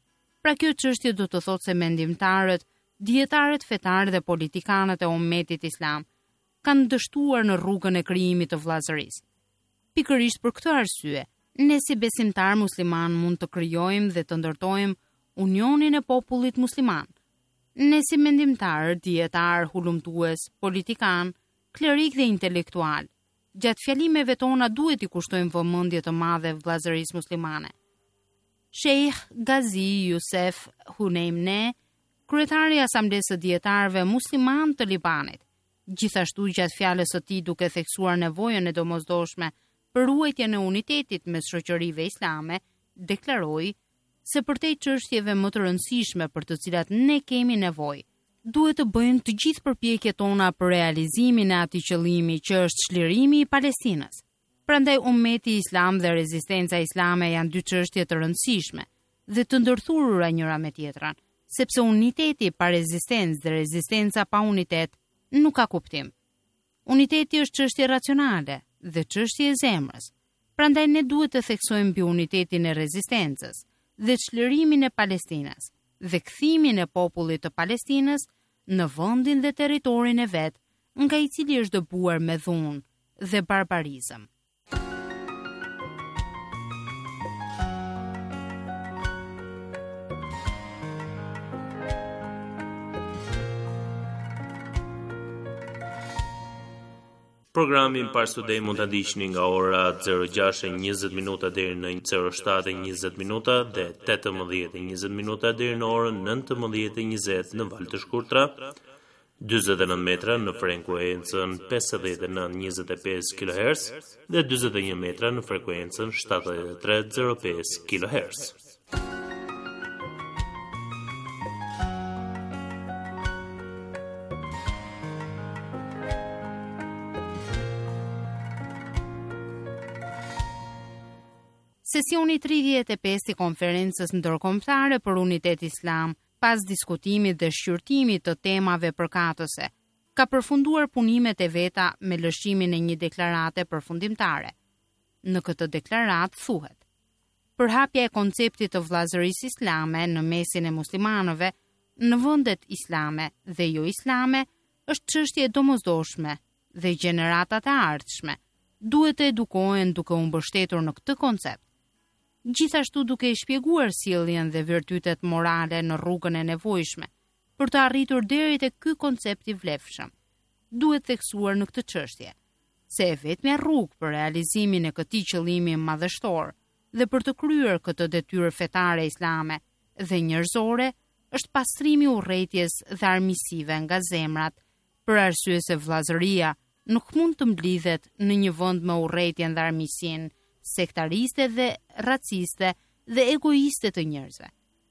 Pra kjo çështje do të thotë se mendimtarët, dietarët fetar dhe politikanët e ummetit islam kanë dështuar në rrugën e krijimit të vllazërisë. Pikërisht për këtë arsye, ne si besimtar musliman mund të krijojmë dhe të ndërtojmë unionin e popullit musliman. Ne si mendimtar, dietar, hulumtues, politikan, klerik dhe intelektual, gjatë fjalimeve tona duhet i kushtojmë vëmendje të madhe vllazërisë muslimane. Sheikh Gazi Youssef Huneimne, kryetari i Asamblesë së Dietarëve Musliman të Libanit, gjithashtu gjatë fjalës së tij duke theksuar nevojën e domosdoshme për ruajtjen e unitetit mes shoqërive islame, deklaroi se për te çështjeve më të rëndësishme për të cilat ne kemi nevojë, duhet të bëjmë të gjithë përpjekjet tona për realizimin e atij qëllimi që është çlirimi i Palestinës. Prandaj ummeti islam dhe rezistenca islame janë dy çështje të rëndësishme dhe të ndërthurura njëra me tjetrën, sepse uniteti pa rezistencë dhe rezistenca pa unitet nuk ka kuptim. Uniteti është çështje racionale dhe çështje e zemrës. Prandaj ne duhet të theksojmë mbi unitetin e rezistencës dhe çlirimin e Palestinës dhe kthimin e popullit të Palestinës në vendin dhe territorin e vet, nga i cili është dëbuar me dhunë dhe barbarizëm. Programin Par Studej mund ta ndiqni nga ora zero gjashtë e njëzet minuta deri në zero shtatë e njëzet minuta dhe tetëmbëdhjetë e njëzet minuta deri në orën nëntëmbëdhjetë e njëzet në valë të shkurtra, dyzet e nëntë metra në frekuencën pesëdhjetë e nëntë njëzet e pesë kilohertz dhe dyzet e një metra në frekuencën shtatëdhjetë e tre zero pesë kilohertz. Sesioni tridhjetë e pesë i konferencës ndërkombëtare për unitet islam, pas diskutimit dhe shqyrtimit të temave përkatëse, ka përfunduar punimet e veta me lëshimin e një deklarate përfundimtare. Në këtë deklaratë thuhet: përhapja e konceptit të vllazërisë islame në mesin e muslimanëve në vendet islame dhe jo islame është çështje e domosdoshme dhe gjeneratat e ardhshme duhet të edukohen duke u mbështetur në këtë koncept. Gjithashtu duke i shpjeguar sjelljen dhe virtytet morale në rrugën e nevojshme për të arritur deri te ky koncept i vlefshëm. Duhet theksuar në këtë çështje se e vetmja rrugë për realizimin e këtij qëllimi madhështor dhe për të kryer këtë detyrë fetare islame dhe njerëzore është pastrimi i urrëties dhe armiqësive nga zemrat, për arsye se vllazëria nuk mund të mblidhet në një vend me urrëtien dhe armiqsinë sektariste dhe raciste dhe egoiste të njerëzve.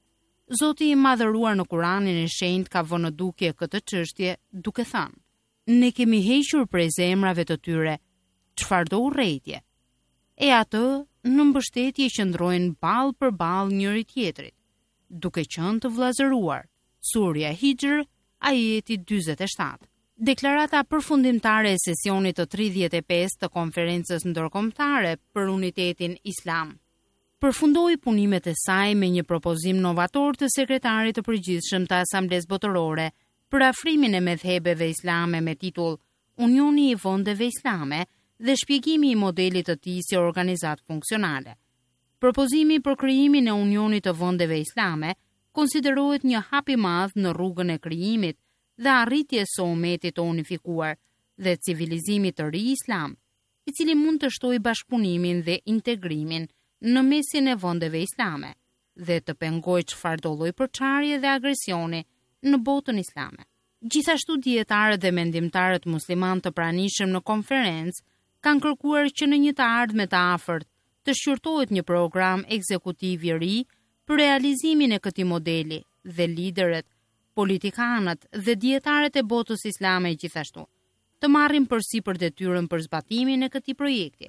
Zoti i madhëruar në Kuranin e shenjtë ka vënë në dukje këtë çështje duke thënë: ne kemi hequr prej zemrave të tyre çfarëdo urrëtie, e atë në mbështetje qëndrojnë ballë për ballë njëri tjetrit, duke qenë të vllazëruar. Surja Hijr, ajeti dyzet e shtatë. Deklarata përfundimtare e sesionit të tridhjetë e pesë të konferencës ndërkombëtare për unitetin islam përfundoi punimet e saj me një propozim novator të sekretarit të përgjithshëm të Asamblesë Botërore për afrimin e medhebeve islame me titull Unioni i vendeve islame dhe shpjegimi i modelit të tij si organizatë funksionale. Propozimi për krijimin e Unionit të vendeve islame konsiderohet një hap i madh në rrugën e krijimit dhe arritjes së ummetit të unifikuar dhe civilizimit të ri islam, i cili mund të shtojë bashkëpunimin dhe integrimin në mesin e vendeve islame dhe të pengojë çfarëdo lloj përçarje dhe agresioni në botën islame. Gjithashtu dietarët dhe mendimtarët musliman të pranishëm në konferencë kanë kërkuar që në një të ardhme të afërt të shqyrtohet një program ekzekutiv i ri për realizimin e këtij modeli dhe liderët, politikanët dhe dietarët e botës islame gjithashtu të marrin përsipër detyrën për zbatimin e këtij projekti.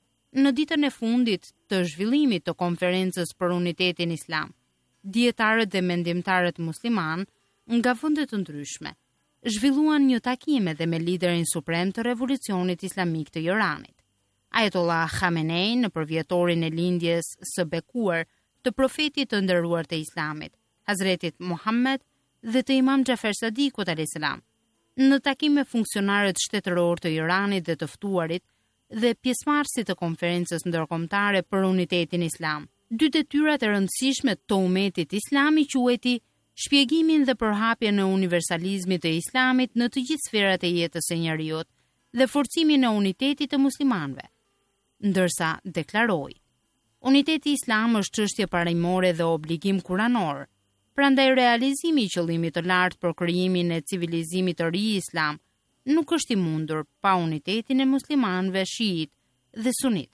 Në ditën e fundit të zhvillimit të konferencës për unitetin islam, dietarët dhe mendimtarët musliman nga vende të ndryshme zhvilluan një takim edhe me liderin suprem të revolucionit islamik të Iranit. Ajatollah Khamenei në përvjetorin e lindjes së bekuar të profetit të nderuar të islamit, Hazretit Muhammed dhe të Imam Xhafer Sadikut alayhis salam. Në takim me funksionarët shtetëror të Iranit dhe të ftuarit dhe pjesëmarrësit të konferencës ndërkombëtare për unitetin islam, dy detyrat e rëndësishme të umetit islam i quajti shpjegimin dhe përhapjen e universalizmit të islamit në të gjithë sferat e jetës së njerëzit dhe forcimin e unitetit të muslimanëve. Ndërsa deklaroi: uniteti islam është çështje parajmore dhe obligim kuranor. Prandaj realizimi i qëllimit të lartë për krijimin e civilizimit të ri islam nuk është i mundur pa unitetin e muslimanëve shiit dhe sunit.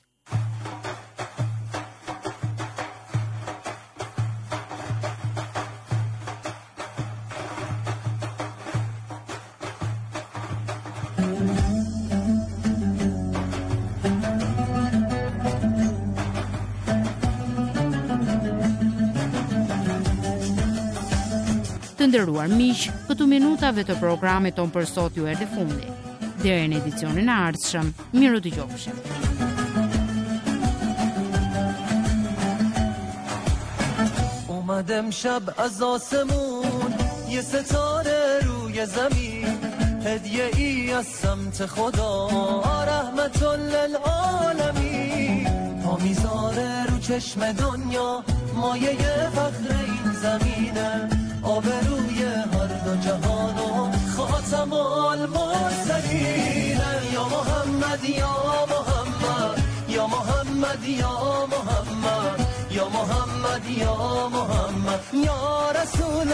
Të nderuar miq, këtu minutave të programit ton për sot ju erdhi fundi. Deri në edicionin e ardhshëm, miru dëgjofshim. اومدم شب از آسمون یه ستاره روی زمین هدیه ای از سمت خدا رحمت للعالمین پا میذاره رو چشم دنیا مایه فخر این زمینه آبروی هر دو جهان و خاتم المرسلین یا محمد یا محمد یا محمد یا محمد یا محمد یا محمد یا رسول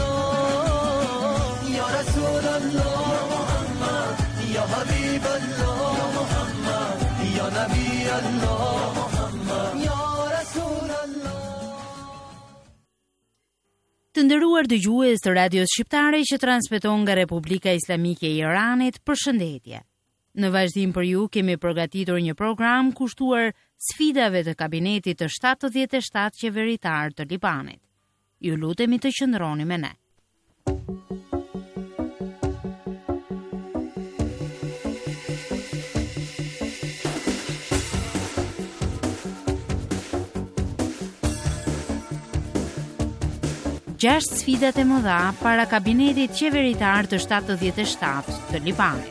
الله یا رسول الله محمد یا حبیب الله محمد یا نبی الله محمد یا رسول الله. Të nderuar dëgjues të radios shqiptare që transmeton nga Republika Islamike e Iranit, përshëndetje. Në vazhdim për ju kemi përgatitur një program kushtuar sfidave të kabinetit të shtatëdhjetë e shtatë qeveritar të Libanit. Ju lutemi të qëndroni me ne. Gjashtë sfidat e mëdha para kabinetit qeveritar të shtatëdhjetë e shtatë të Libanit.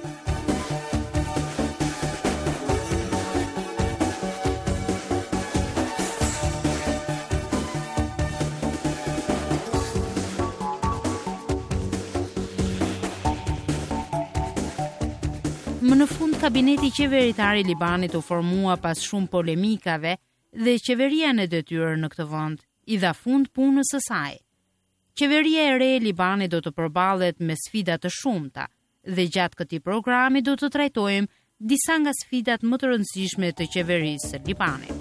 Më në fund, kabineti qeveritar i Libanit u formua pas shumë polemikave dhe qeveria në detyrë në këtë vend i dha fund punës së saj. Qeveria e re e Libanit do të përballet me sfida të shumta dhe gjatë këtij programi do të trajtojmë disa nga sfidat më të rëndësishme të qeverisë së Libanit.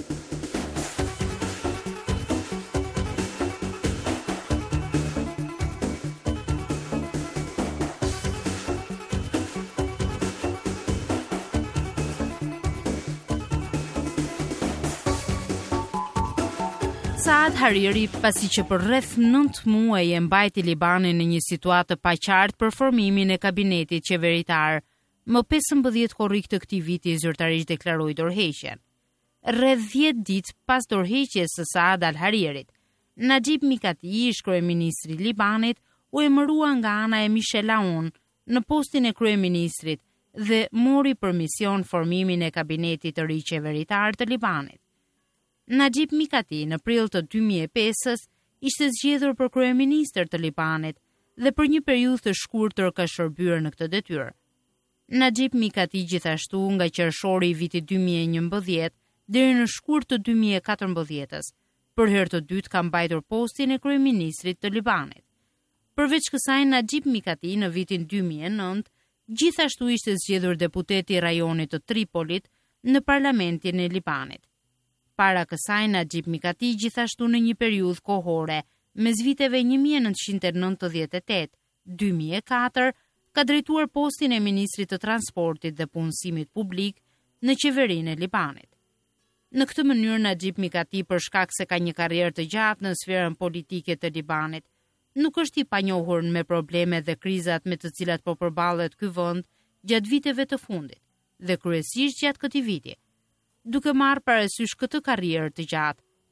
Saad Hariri, pasi që për rreth nëntë muaj e mbajti Libanin në një situatë të paqartë për formimin e kabinetit qeveritar, më pesëmbëdhjetë korrik të këtij viti zyrtarisht deklaroi dorëheqjen. Rreth dhjetë ditë pas dorëheqjes së Saad al-Haririt, Najib Mikati, ish kryeministri i Libanit, u emërua nga ana e Michel Aoun në postin e kryeministrit dhe mori për mision formimin e kabinetit të ri qeveritar të Libanit. Najib Mikati në prill të dy mijë e pesë ishte zgjedhur për kryeministër të Libanit dhe për një periudhë të shkurtër ka shërbyer në këtë detyrë. Najib Mikati gjithashtu nga qershori i vitit dy mijë e njëmbëdhjetë deri në shkurt të dy mijë e katërmbëdhjetës, për herë të dytë ka mbajtur postin e kryeministrit të Libanit. Përveç kësaj, Najib Mikati në vitin dy mijë e nëntë gjithashtu ishte zgjedhur deputeti i rajonit të Tripolit në parlamentin e Libanit. Para kësaj, Najib Mikati gjithashtu në një periudhë kohore, mes viteve një mijë e nëntëqind e nëntëdhjetë e tetë deri në dy mijë e katër, ka drejtuar postin e ministrit të transportit dhe punësimit publik në qeverinë e Libanit. Në këtë mënyrë, Najib Mikati, për shkak se ka një karrierë të gjatë në sferën politike të Libanit, nuk është i panjohur me problemet dhe krizat me të cilat po përballet ky vend gjatë viteve të fundit dhe kryesisht gjatë këtij viti. Duke marrë parasysh këtë karrierë të gjatë,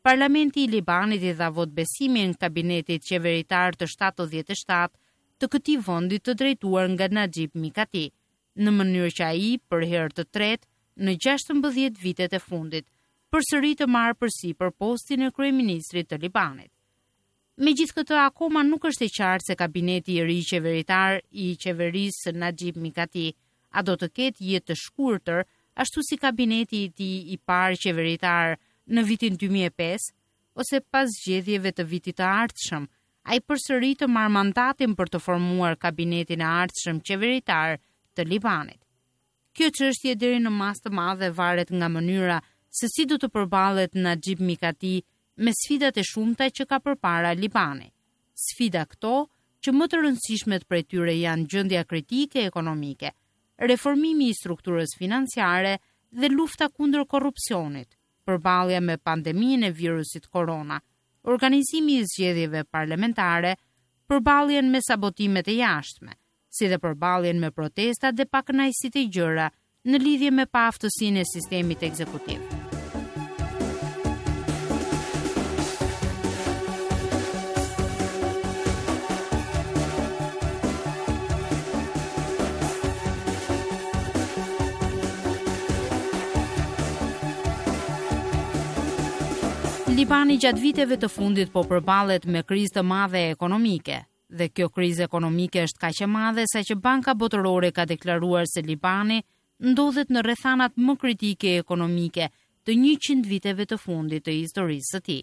Parlamenti i Libanit i dha vot besimin kabinetit qeveritar të shtatëdhjetë e shtatë të këtij vendi të drejtuar nga Najib Mikati, në mënyrë që ai për herë të tretë në gjashtëmbëdhjetë vitet e fundit përsëri të marrë përsipër postin e kryeministrit të Libanit. Megjithatë, akoma nuk është e qartë se kabineti i ri qeveritar i qeverisë së Najib Mikati a do të ketë jetë të shkurtër ashtu si kabineti i tij i parë qeveritar në vitin dy mijë e pesë, ose pas zgjedhjeve të vitit të ardhshëm, ai përsëri të marrë mandatin për të formuar kabinetin e ardhshëm qeveritar të Libanit. Kjo çështje deri në mas të madhe varet nga mënyra se si do të përballet Najib Mikati me sfidat e shumta që ka përpara Libani. Sfida këto që më të rëndësishmet prej tyre janë gjendja kritike ekonomike, reformimi i strukturës financiare dhe lufta kundër korrupsionit, përballja me pandeminë e virusit korona, organizimi i zgjedhjeve parlamentare, përballjen me sabotimet e jashtme, si dhe përballjen me protestat dhe pakënaqësitë e gjëra në lidhje me paaftësinë e sistemit ekzekutiv. Libani gjatë viteve të fundit po përballet me krizë të madhe ekonomike, dhe kjo krizë ekonomike është kaq e madhe sa që Banka Botërore ka deklaruar se Libani ndodhet në rrethanat më kritike ekonomike të njëqind viteve të fundit të historisë së tij.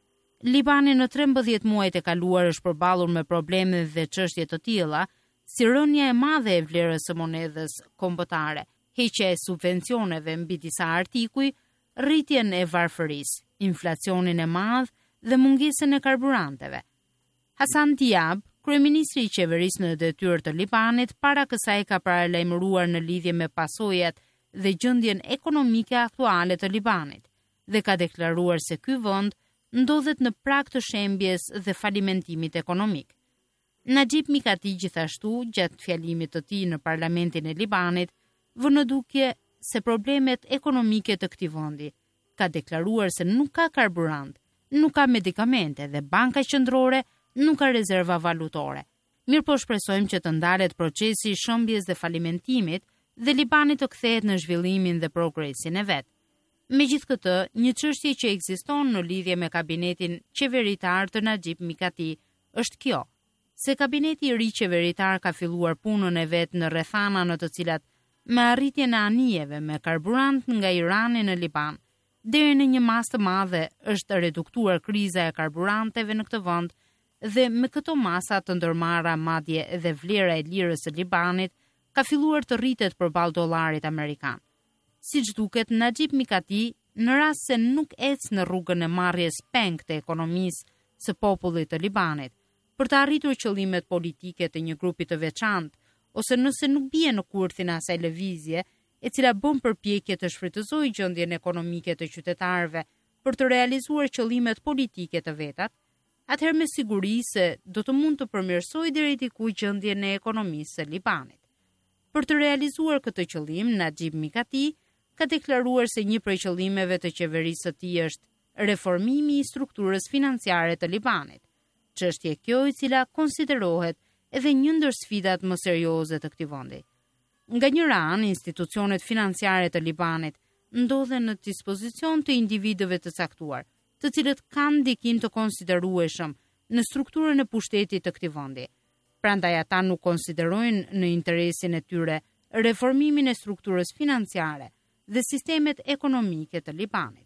Libani në trembëdhjetë muajt e kaluar është përballur me probleme dhe çështje të tilla, si rënja e madhe e vlerës së monedhës kombëtare, heqja e subvencioneve mbi disa artikuj, rritjen e varfërisë, inflacionin e madh dhe mungesën e karburanteve. Hasan Diab, kryeministri i qeverisë në detyrë të Libanit, para kësaj ka paralajmëruar në lidhje me pasojat dhe gjendjen ekonomike aktuale të Libanit dhe ka deklaruar se ky vend ndodhet në prag të shembjes dhe falimentimit ekonomik. Najib Mikati gjithashtu, gjatë fjalimit të tij në parlamentin e Libanit, vë në dukje se problemet ekonomike të këtij vendi ka deklaruar se nuk ka karburant, nuk ka medikamente dhe Banka Qendrore nuk ka rezerva valutore. Mirë po shpresojmë që të ndalet procesi i shëmbjes dhe falimentimit dhe Libani të kthehet në zhvillimin dhe progresin e vet. Megjithatë, një çështje që ekziston në lidhje me kabinetin qeveritar të Najib Mikati është kjo, se kabineti i ri qeveritar ka filluar punën e vet në rrethana në të cilat me arritjen e anijeve me karburant nga Irani në Liban, deri në një masë të madhe është reduktuar kriza e karburanteve në këtë vend dhe me këto masa të ndërmarra madje edhe vlera e lirës së Libanit ka filluar të rritet përballë dollarit amerikan. Siç duket, Najib Mikati, në rast se nuk ecë në rrugën e marrjes peng të ekonomisë së popullit të Libanit, për të arritur qëllimet politike të një grupi të veçantë, ose nëse nuk bie në kurthin e asaj lëvizje, e cila bën përpjekje të shfrytëzojë gjendjen ekonomike të qytetarëve për të realizuar qëllimet politike të vetat, atëherë me siguri se do të mund të përmirësojë deri diku gjendjen e ekonomisë së Libanit. Për të realizuar këtë qëllim, Najib Mikati ka deklaruar se një prej qëllimeve të qeverisë së tij është reformimi i strukturës financiare të Libanit, çështje kjo e cila konsiderohet edhe një ndër sfidat më serioze të këtij vendi. Nga njëra anë, institucionet financiare të Libanit ndodhen në dispozicion të individëve të caktuar, të cilët kanë ndikim të konsiderueshëm në strukturën e pushtetit të këtij vendi. Prandaj ata nuk konsiderojnë në interesin e tyre reformimin e strukturës financiare dhe sistemet ekonomike të Libanit.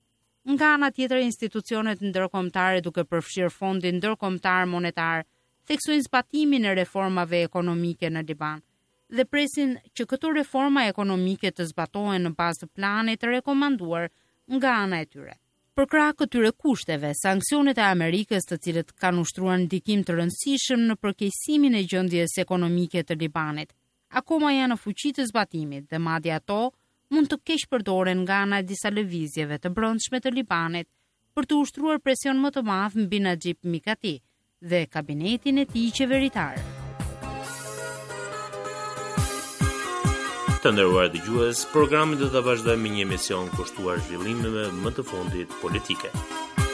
Nga ana tjetër, institucionet ndërkombëtare, duke përfshirë Fondin Ndërkombëtar Monetar, theksojnë zbatimin e reformave ekonomike në Liban dhe presin që këto reforma ekonomike të zbatohen në bazë të planit të rekomanduar nga ana e tyre. Për krah këtyre kushteve, sanksionet e Amerikës, të cilët kanë ushtruar ndikim të rëndësishëm në përkeqësimin e gjendjes ekonomike të Libanit, akoma janë në fuqi të zbatimit dhe madje ato mund të keq përdoren nga ana e disa lëvizjeve të brendshme të Libanit për të ushtruar presion më të madh mbi Najib Mikati dhe kabinetin e tij qeveritar. Të nderuar dëgjues, programin do ta vazhdojmë me një emision kushtuar zhvillimeve më të fundit politike.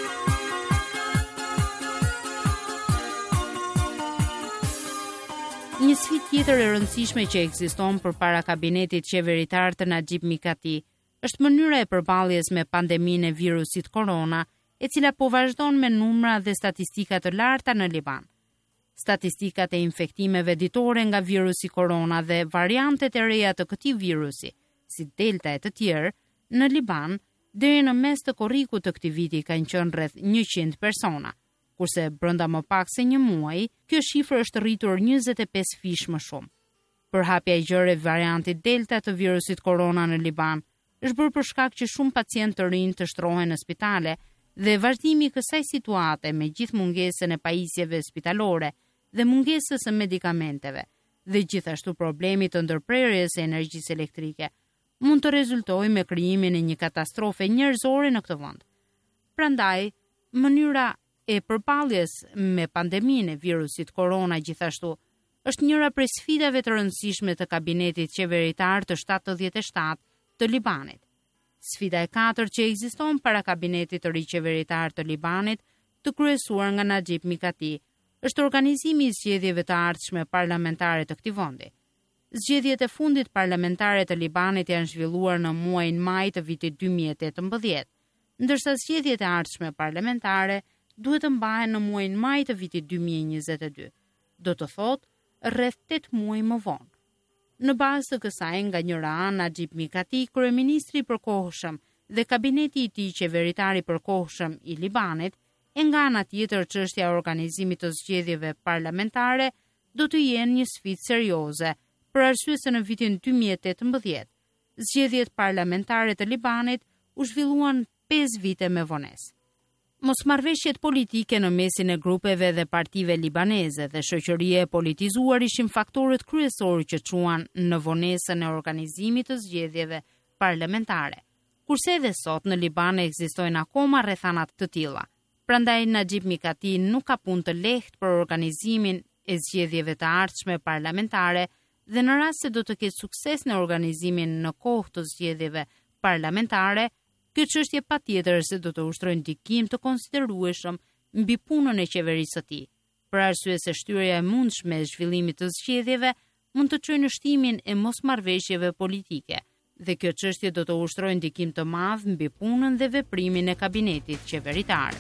sfidë tjetër e rëndësishme që ekziston përpara kabinetit qeveritar të Najib Mikati është mënyra e përballjes me pandeminë e virusit korona, e cila po vazhdon me numra dhe statistika të larta në Liban. Statistikat e infektimeve ditore nga virusi korona dhe variantet e reja të këtij virusi, si delta e të tjerë, në Liban, deri në mes të korrikut të këtij viti kanë qenë rreth njëqind persona, kurse brenda më pak se një muaji, kjo shifër është rritur njëzet e pesë fish më shumë. Përhapja e gjerë e variantit delta të virusit korona në Liban është bërë për shkak që shumë pacientë të rinj të shtrohen në spitale dhe vazhdimi i kësaj situate me gjithë mungesën e pajisjeve spitalore dhe mungesës së medikamenteve dhe gjithashtu problemi të ndërprerjes së energjisë elektrike mund të rezultojë me krijimin e një katastrofe njerëzore në këtë vend. Prandaj, mënyra e përballjes me pandeminë e virusit korona gjithashtu është njëra prej sfidave të rëndësishme të kabinetit qeveritar të shtatëdhjetë e shtatë të Libanit. Sfida e katërt që ekziston para kabinetit të ri qeveritar të Libanit, të kryesuar nga Najib Mikati, është organizimi i zgjedhjeve të ardhshme parlamentare të këtij vendi. Zgjedhjet e fundit parlamentare të Libanit janë zhvilluar në muajin maj të vitit dy mijë e tetëmbëdhjetë, ndërsa zgjedhjet e ardhshme parlamentare duhet të mbahen në muajin maj të vitit dy mijë e njëzet e dy, do të thotë rreth tetë muaj më vonë. Në bazë të kësaj, nga njëra anë Najib Mikati, kryeministri i përkohshëm dhe kabineti i tij qeveritar i përkohshëm i Libanit, e nga ana tjetër çështja e organizimit të zgjedhjeve parlamentare do të jenë një sfidë serioze, për arsye se në vitin dy mijë e tetëmbëdhjetë, zgjedhjet parlamentare të Libanit u zhvilluan pesë vite me vonesë. Mosmarrveshjet politike në mesin e grupeve dhe partive libaneze dhe shoqëria e politizuar ishin faktorët kryesorë që çuan në vonesën e organizimit të zgjedhjeve parlamentare. Kurse edhe sot në Liban ekzistojnë akoma rrethanat të tilla. Prandaj Najib Mikati nuk ka punë të lehtë për organizimin e zgjedhjeve të ardhshme parlamentare dhe në rast se do të ketë sukses në organizimin në kohë të zgjedhjeve parlamentare, kjo çështje patjetër se do të ushtrojë ndikim të konsiderueshëm mbi punën e qeverisë së tij, për arsye se shtyrja e mundshme e zhvillimit të zgjedhjeve mund të çojë në shtimin e mosmarrveshjeve politike, dhe kjo çështje do të ushtrojë ndikim të madh mbi punën dhe veprimin e kabinetit qeveritar.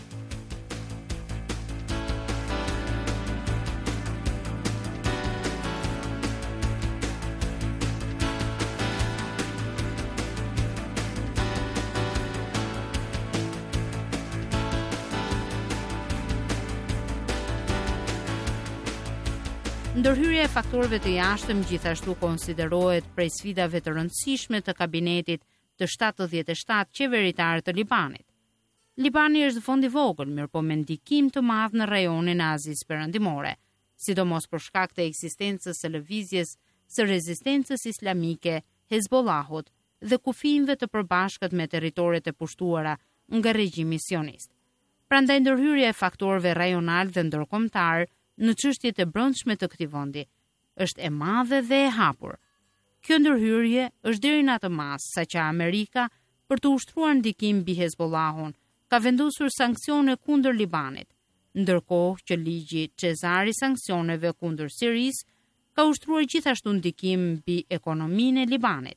Ndërhyrja e faktorëve të jashtëm gjithashtu konsiderohet prej sfidave të rëndësishme të kabinetit të shtatëdhjetë e shtatë qeveritar të Libanit. Libani është vend i vogël, mirëpo me ndikim të madh në rajonin e Azisë Perëndimore, sidomos për shkak të ekzistencës së lëvizjes së rezistencës islamike, Hezbollahut dhe kufijve të përbashkët me territoret e pushtuara nga regjimi sionist. Prandaj ndërhyrja e faktorëve rajonal dhe ndërkombëtar në çështjet e brendshme të këtij vendi është e madhe dhe e hapur. Kjo ndërhyrje është deri në atë mas sa që Amerika, për të ushtruar ndikim mbi Hezbollahun, ka vendosur sanksione kundër Libanit, ndërkohë që ligji Cezar i sanksioneve kundër Sirisë ka ushtruar gjithashtu ndikim mbi ekonominë e Libanit.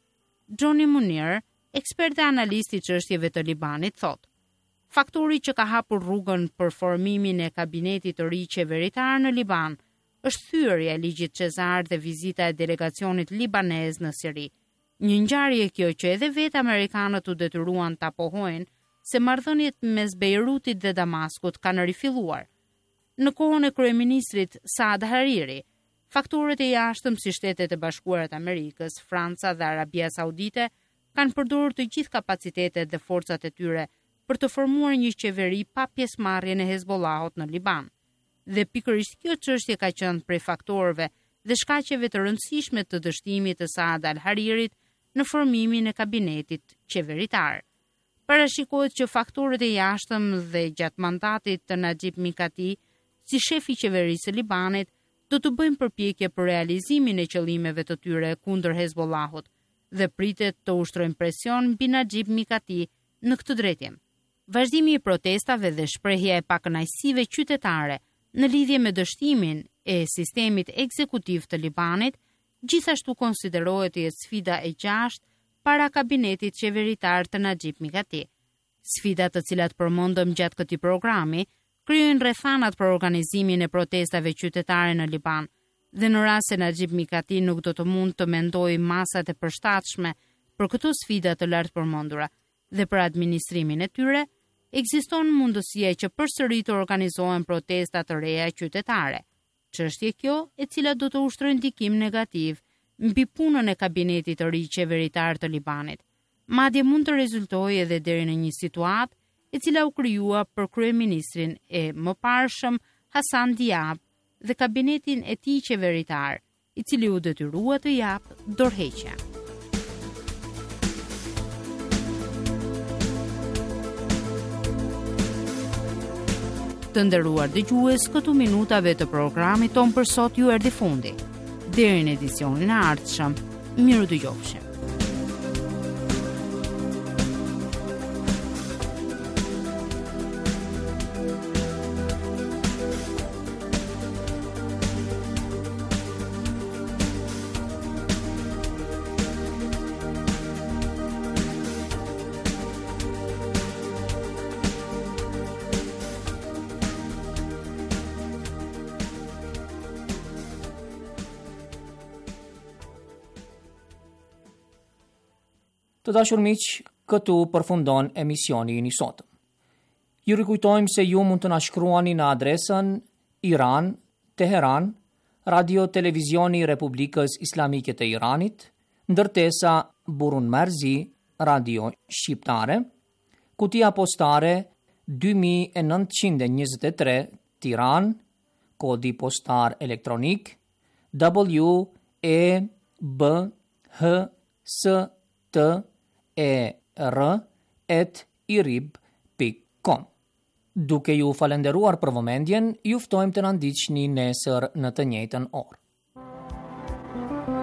Johnny Munir, ekspert dhe analist i çështjeve të Libanit, thotë: faktori që ka hapur rrugën për formimin e kabinetit të ri qeveritar në Liban është thyrja e ligjit Cezar dhe vizita e delegacionit libanez në Siri. Një ngjarje kjo që edhe vetë amerikanët u detyruan ta pohojnë se marrëdhëniet mes Beirutit dhe Damaskut kanë rifilluar. Në kohën e kryeministrit Saad Hariri, faktorët e jashtëm si Shtetet e Bashkuara të Amerikës, Franca dhe Arabia Saudite kanë përdorur të gjithë kapacitetet dhe forcat e tyre për të formuar një qeveri pa pjesëmarrjen e Hezbollahut në Liban. Dhe pikërisht kjo çështje ka qenë prej faktorëve dhe shkaqeve të rëndësishme të dështimit të Saad al-Haririt në formimin e kabinetit qeveritar. Parashikohet që faktorët e jashtëm dhe gjatë mandatit të Najib Mikati, si shefi i qeverisë së Libanit, do të bëjnë përpjekje për realizimin e qëllimeve të tyre kundër Hezbollahut dhe pritet të ushtrojnë presion mbi Najib Mikati në këtë drejtim. Vazhdimi i protestave dhe shprehja e pakënaqësive qytetare në lidhje me dështimin e sistemit ekzekutiv të Libanit, gjithashtu konsiderohet të jetë sfida e gjashtë para kabinetit qeveritar të Najib Mikati. Sfidat të cilat përmendëm gjatë këtij programi krijojnë rrethanat për organizimin e protestave qytetare në Liban, dhe në rast se Najib Mikati nuk do të mund të mendojë masat e përshtatshme për këto sfida të lartë përmendura dhe për administrimin e tyre, ekziston mundësia që përsëri të organizohen protesta të reja qytetare. Çështje kjo e cila do të ushtrojë ndikim negativ mbi punën e kabinetit të ri qeveritar të Libanit. Madje mund të rezultojë edhe deri në një situatë e cila u krijua për kryeministrin e mëparshëm Hasan Diab dhe kabinetin e tij qeveritar, i cili u detyrua të japë dorëheqje. Të nderuar dëgjues, këtu minutave të programit ton për sot ju erdhi fundi. Deri në edicionin e ardhshëm, miru dëgjofshim. Të dashur miq, këtu përfundon emisioni i sotëm. Ju rikujtojmë se ju mund të na shkruani në adresën Iran, Teheran, Radio Televizioni Republikës Islamike të Iranit, ndërtesa Burun Marzi, Radio Shqiptare, kutia postare dy mijë e nëntëqind e njëzet e tre, Tiranë, kodi postar elektronik W E B H S T E R at irib pikë com. Duke ju falenderuar për vëmendjen, ju ftojmë të na ndiqni nesër në të njëjtën orë.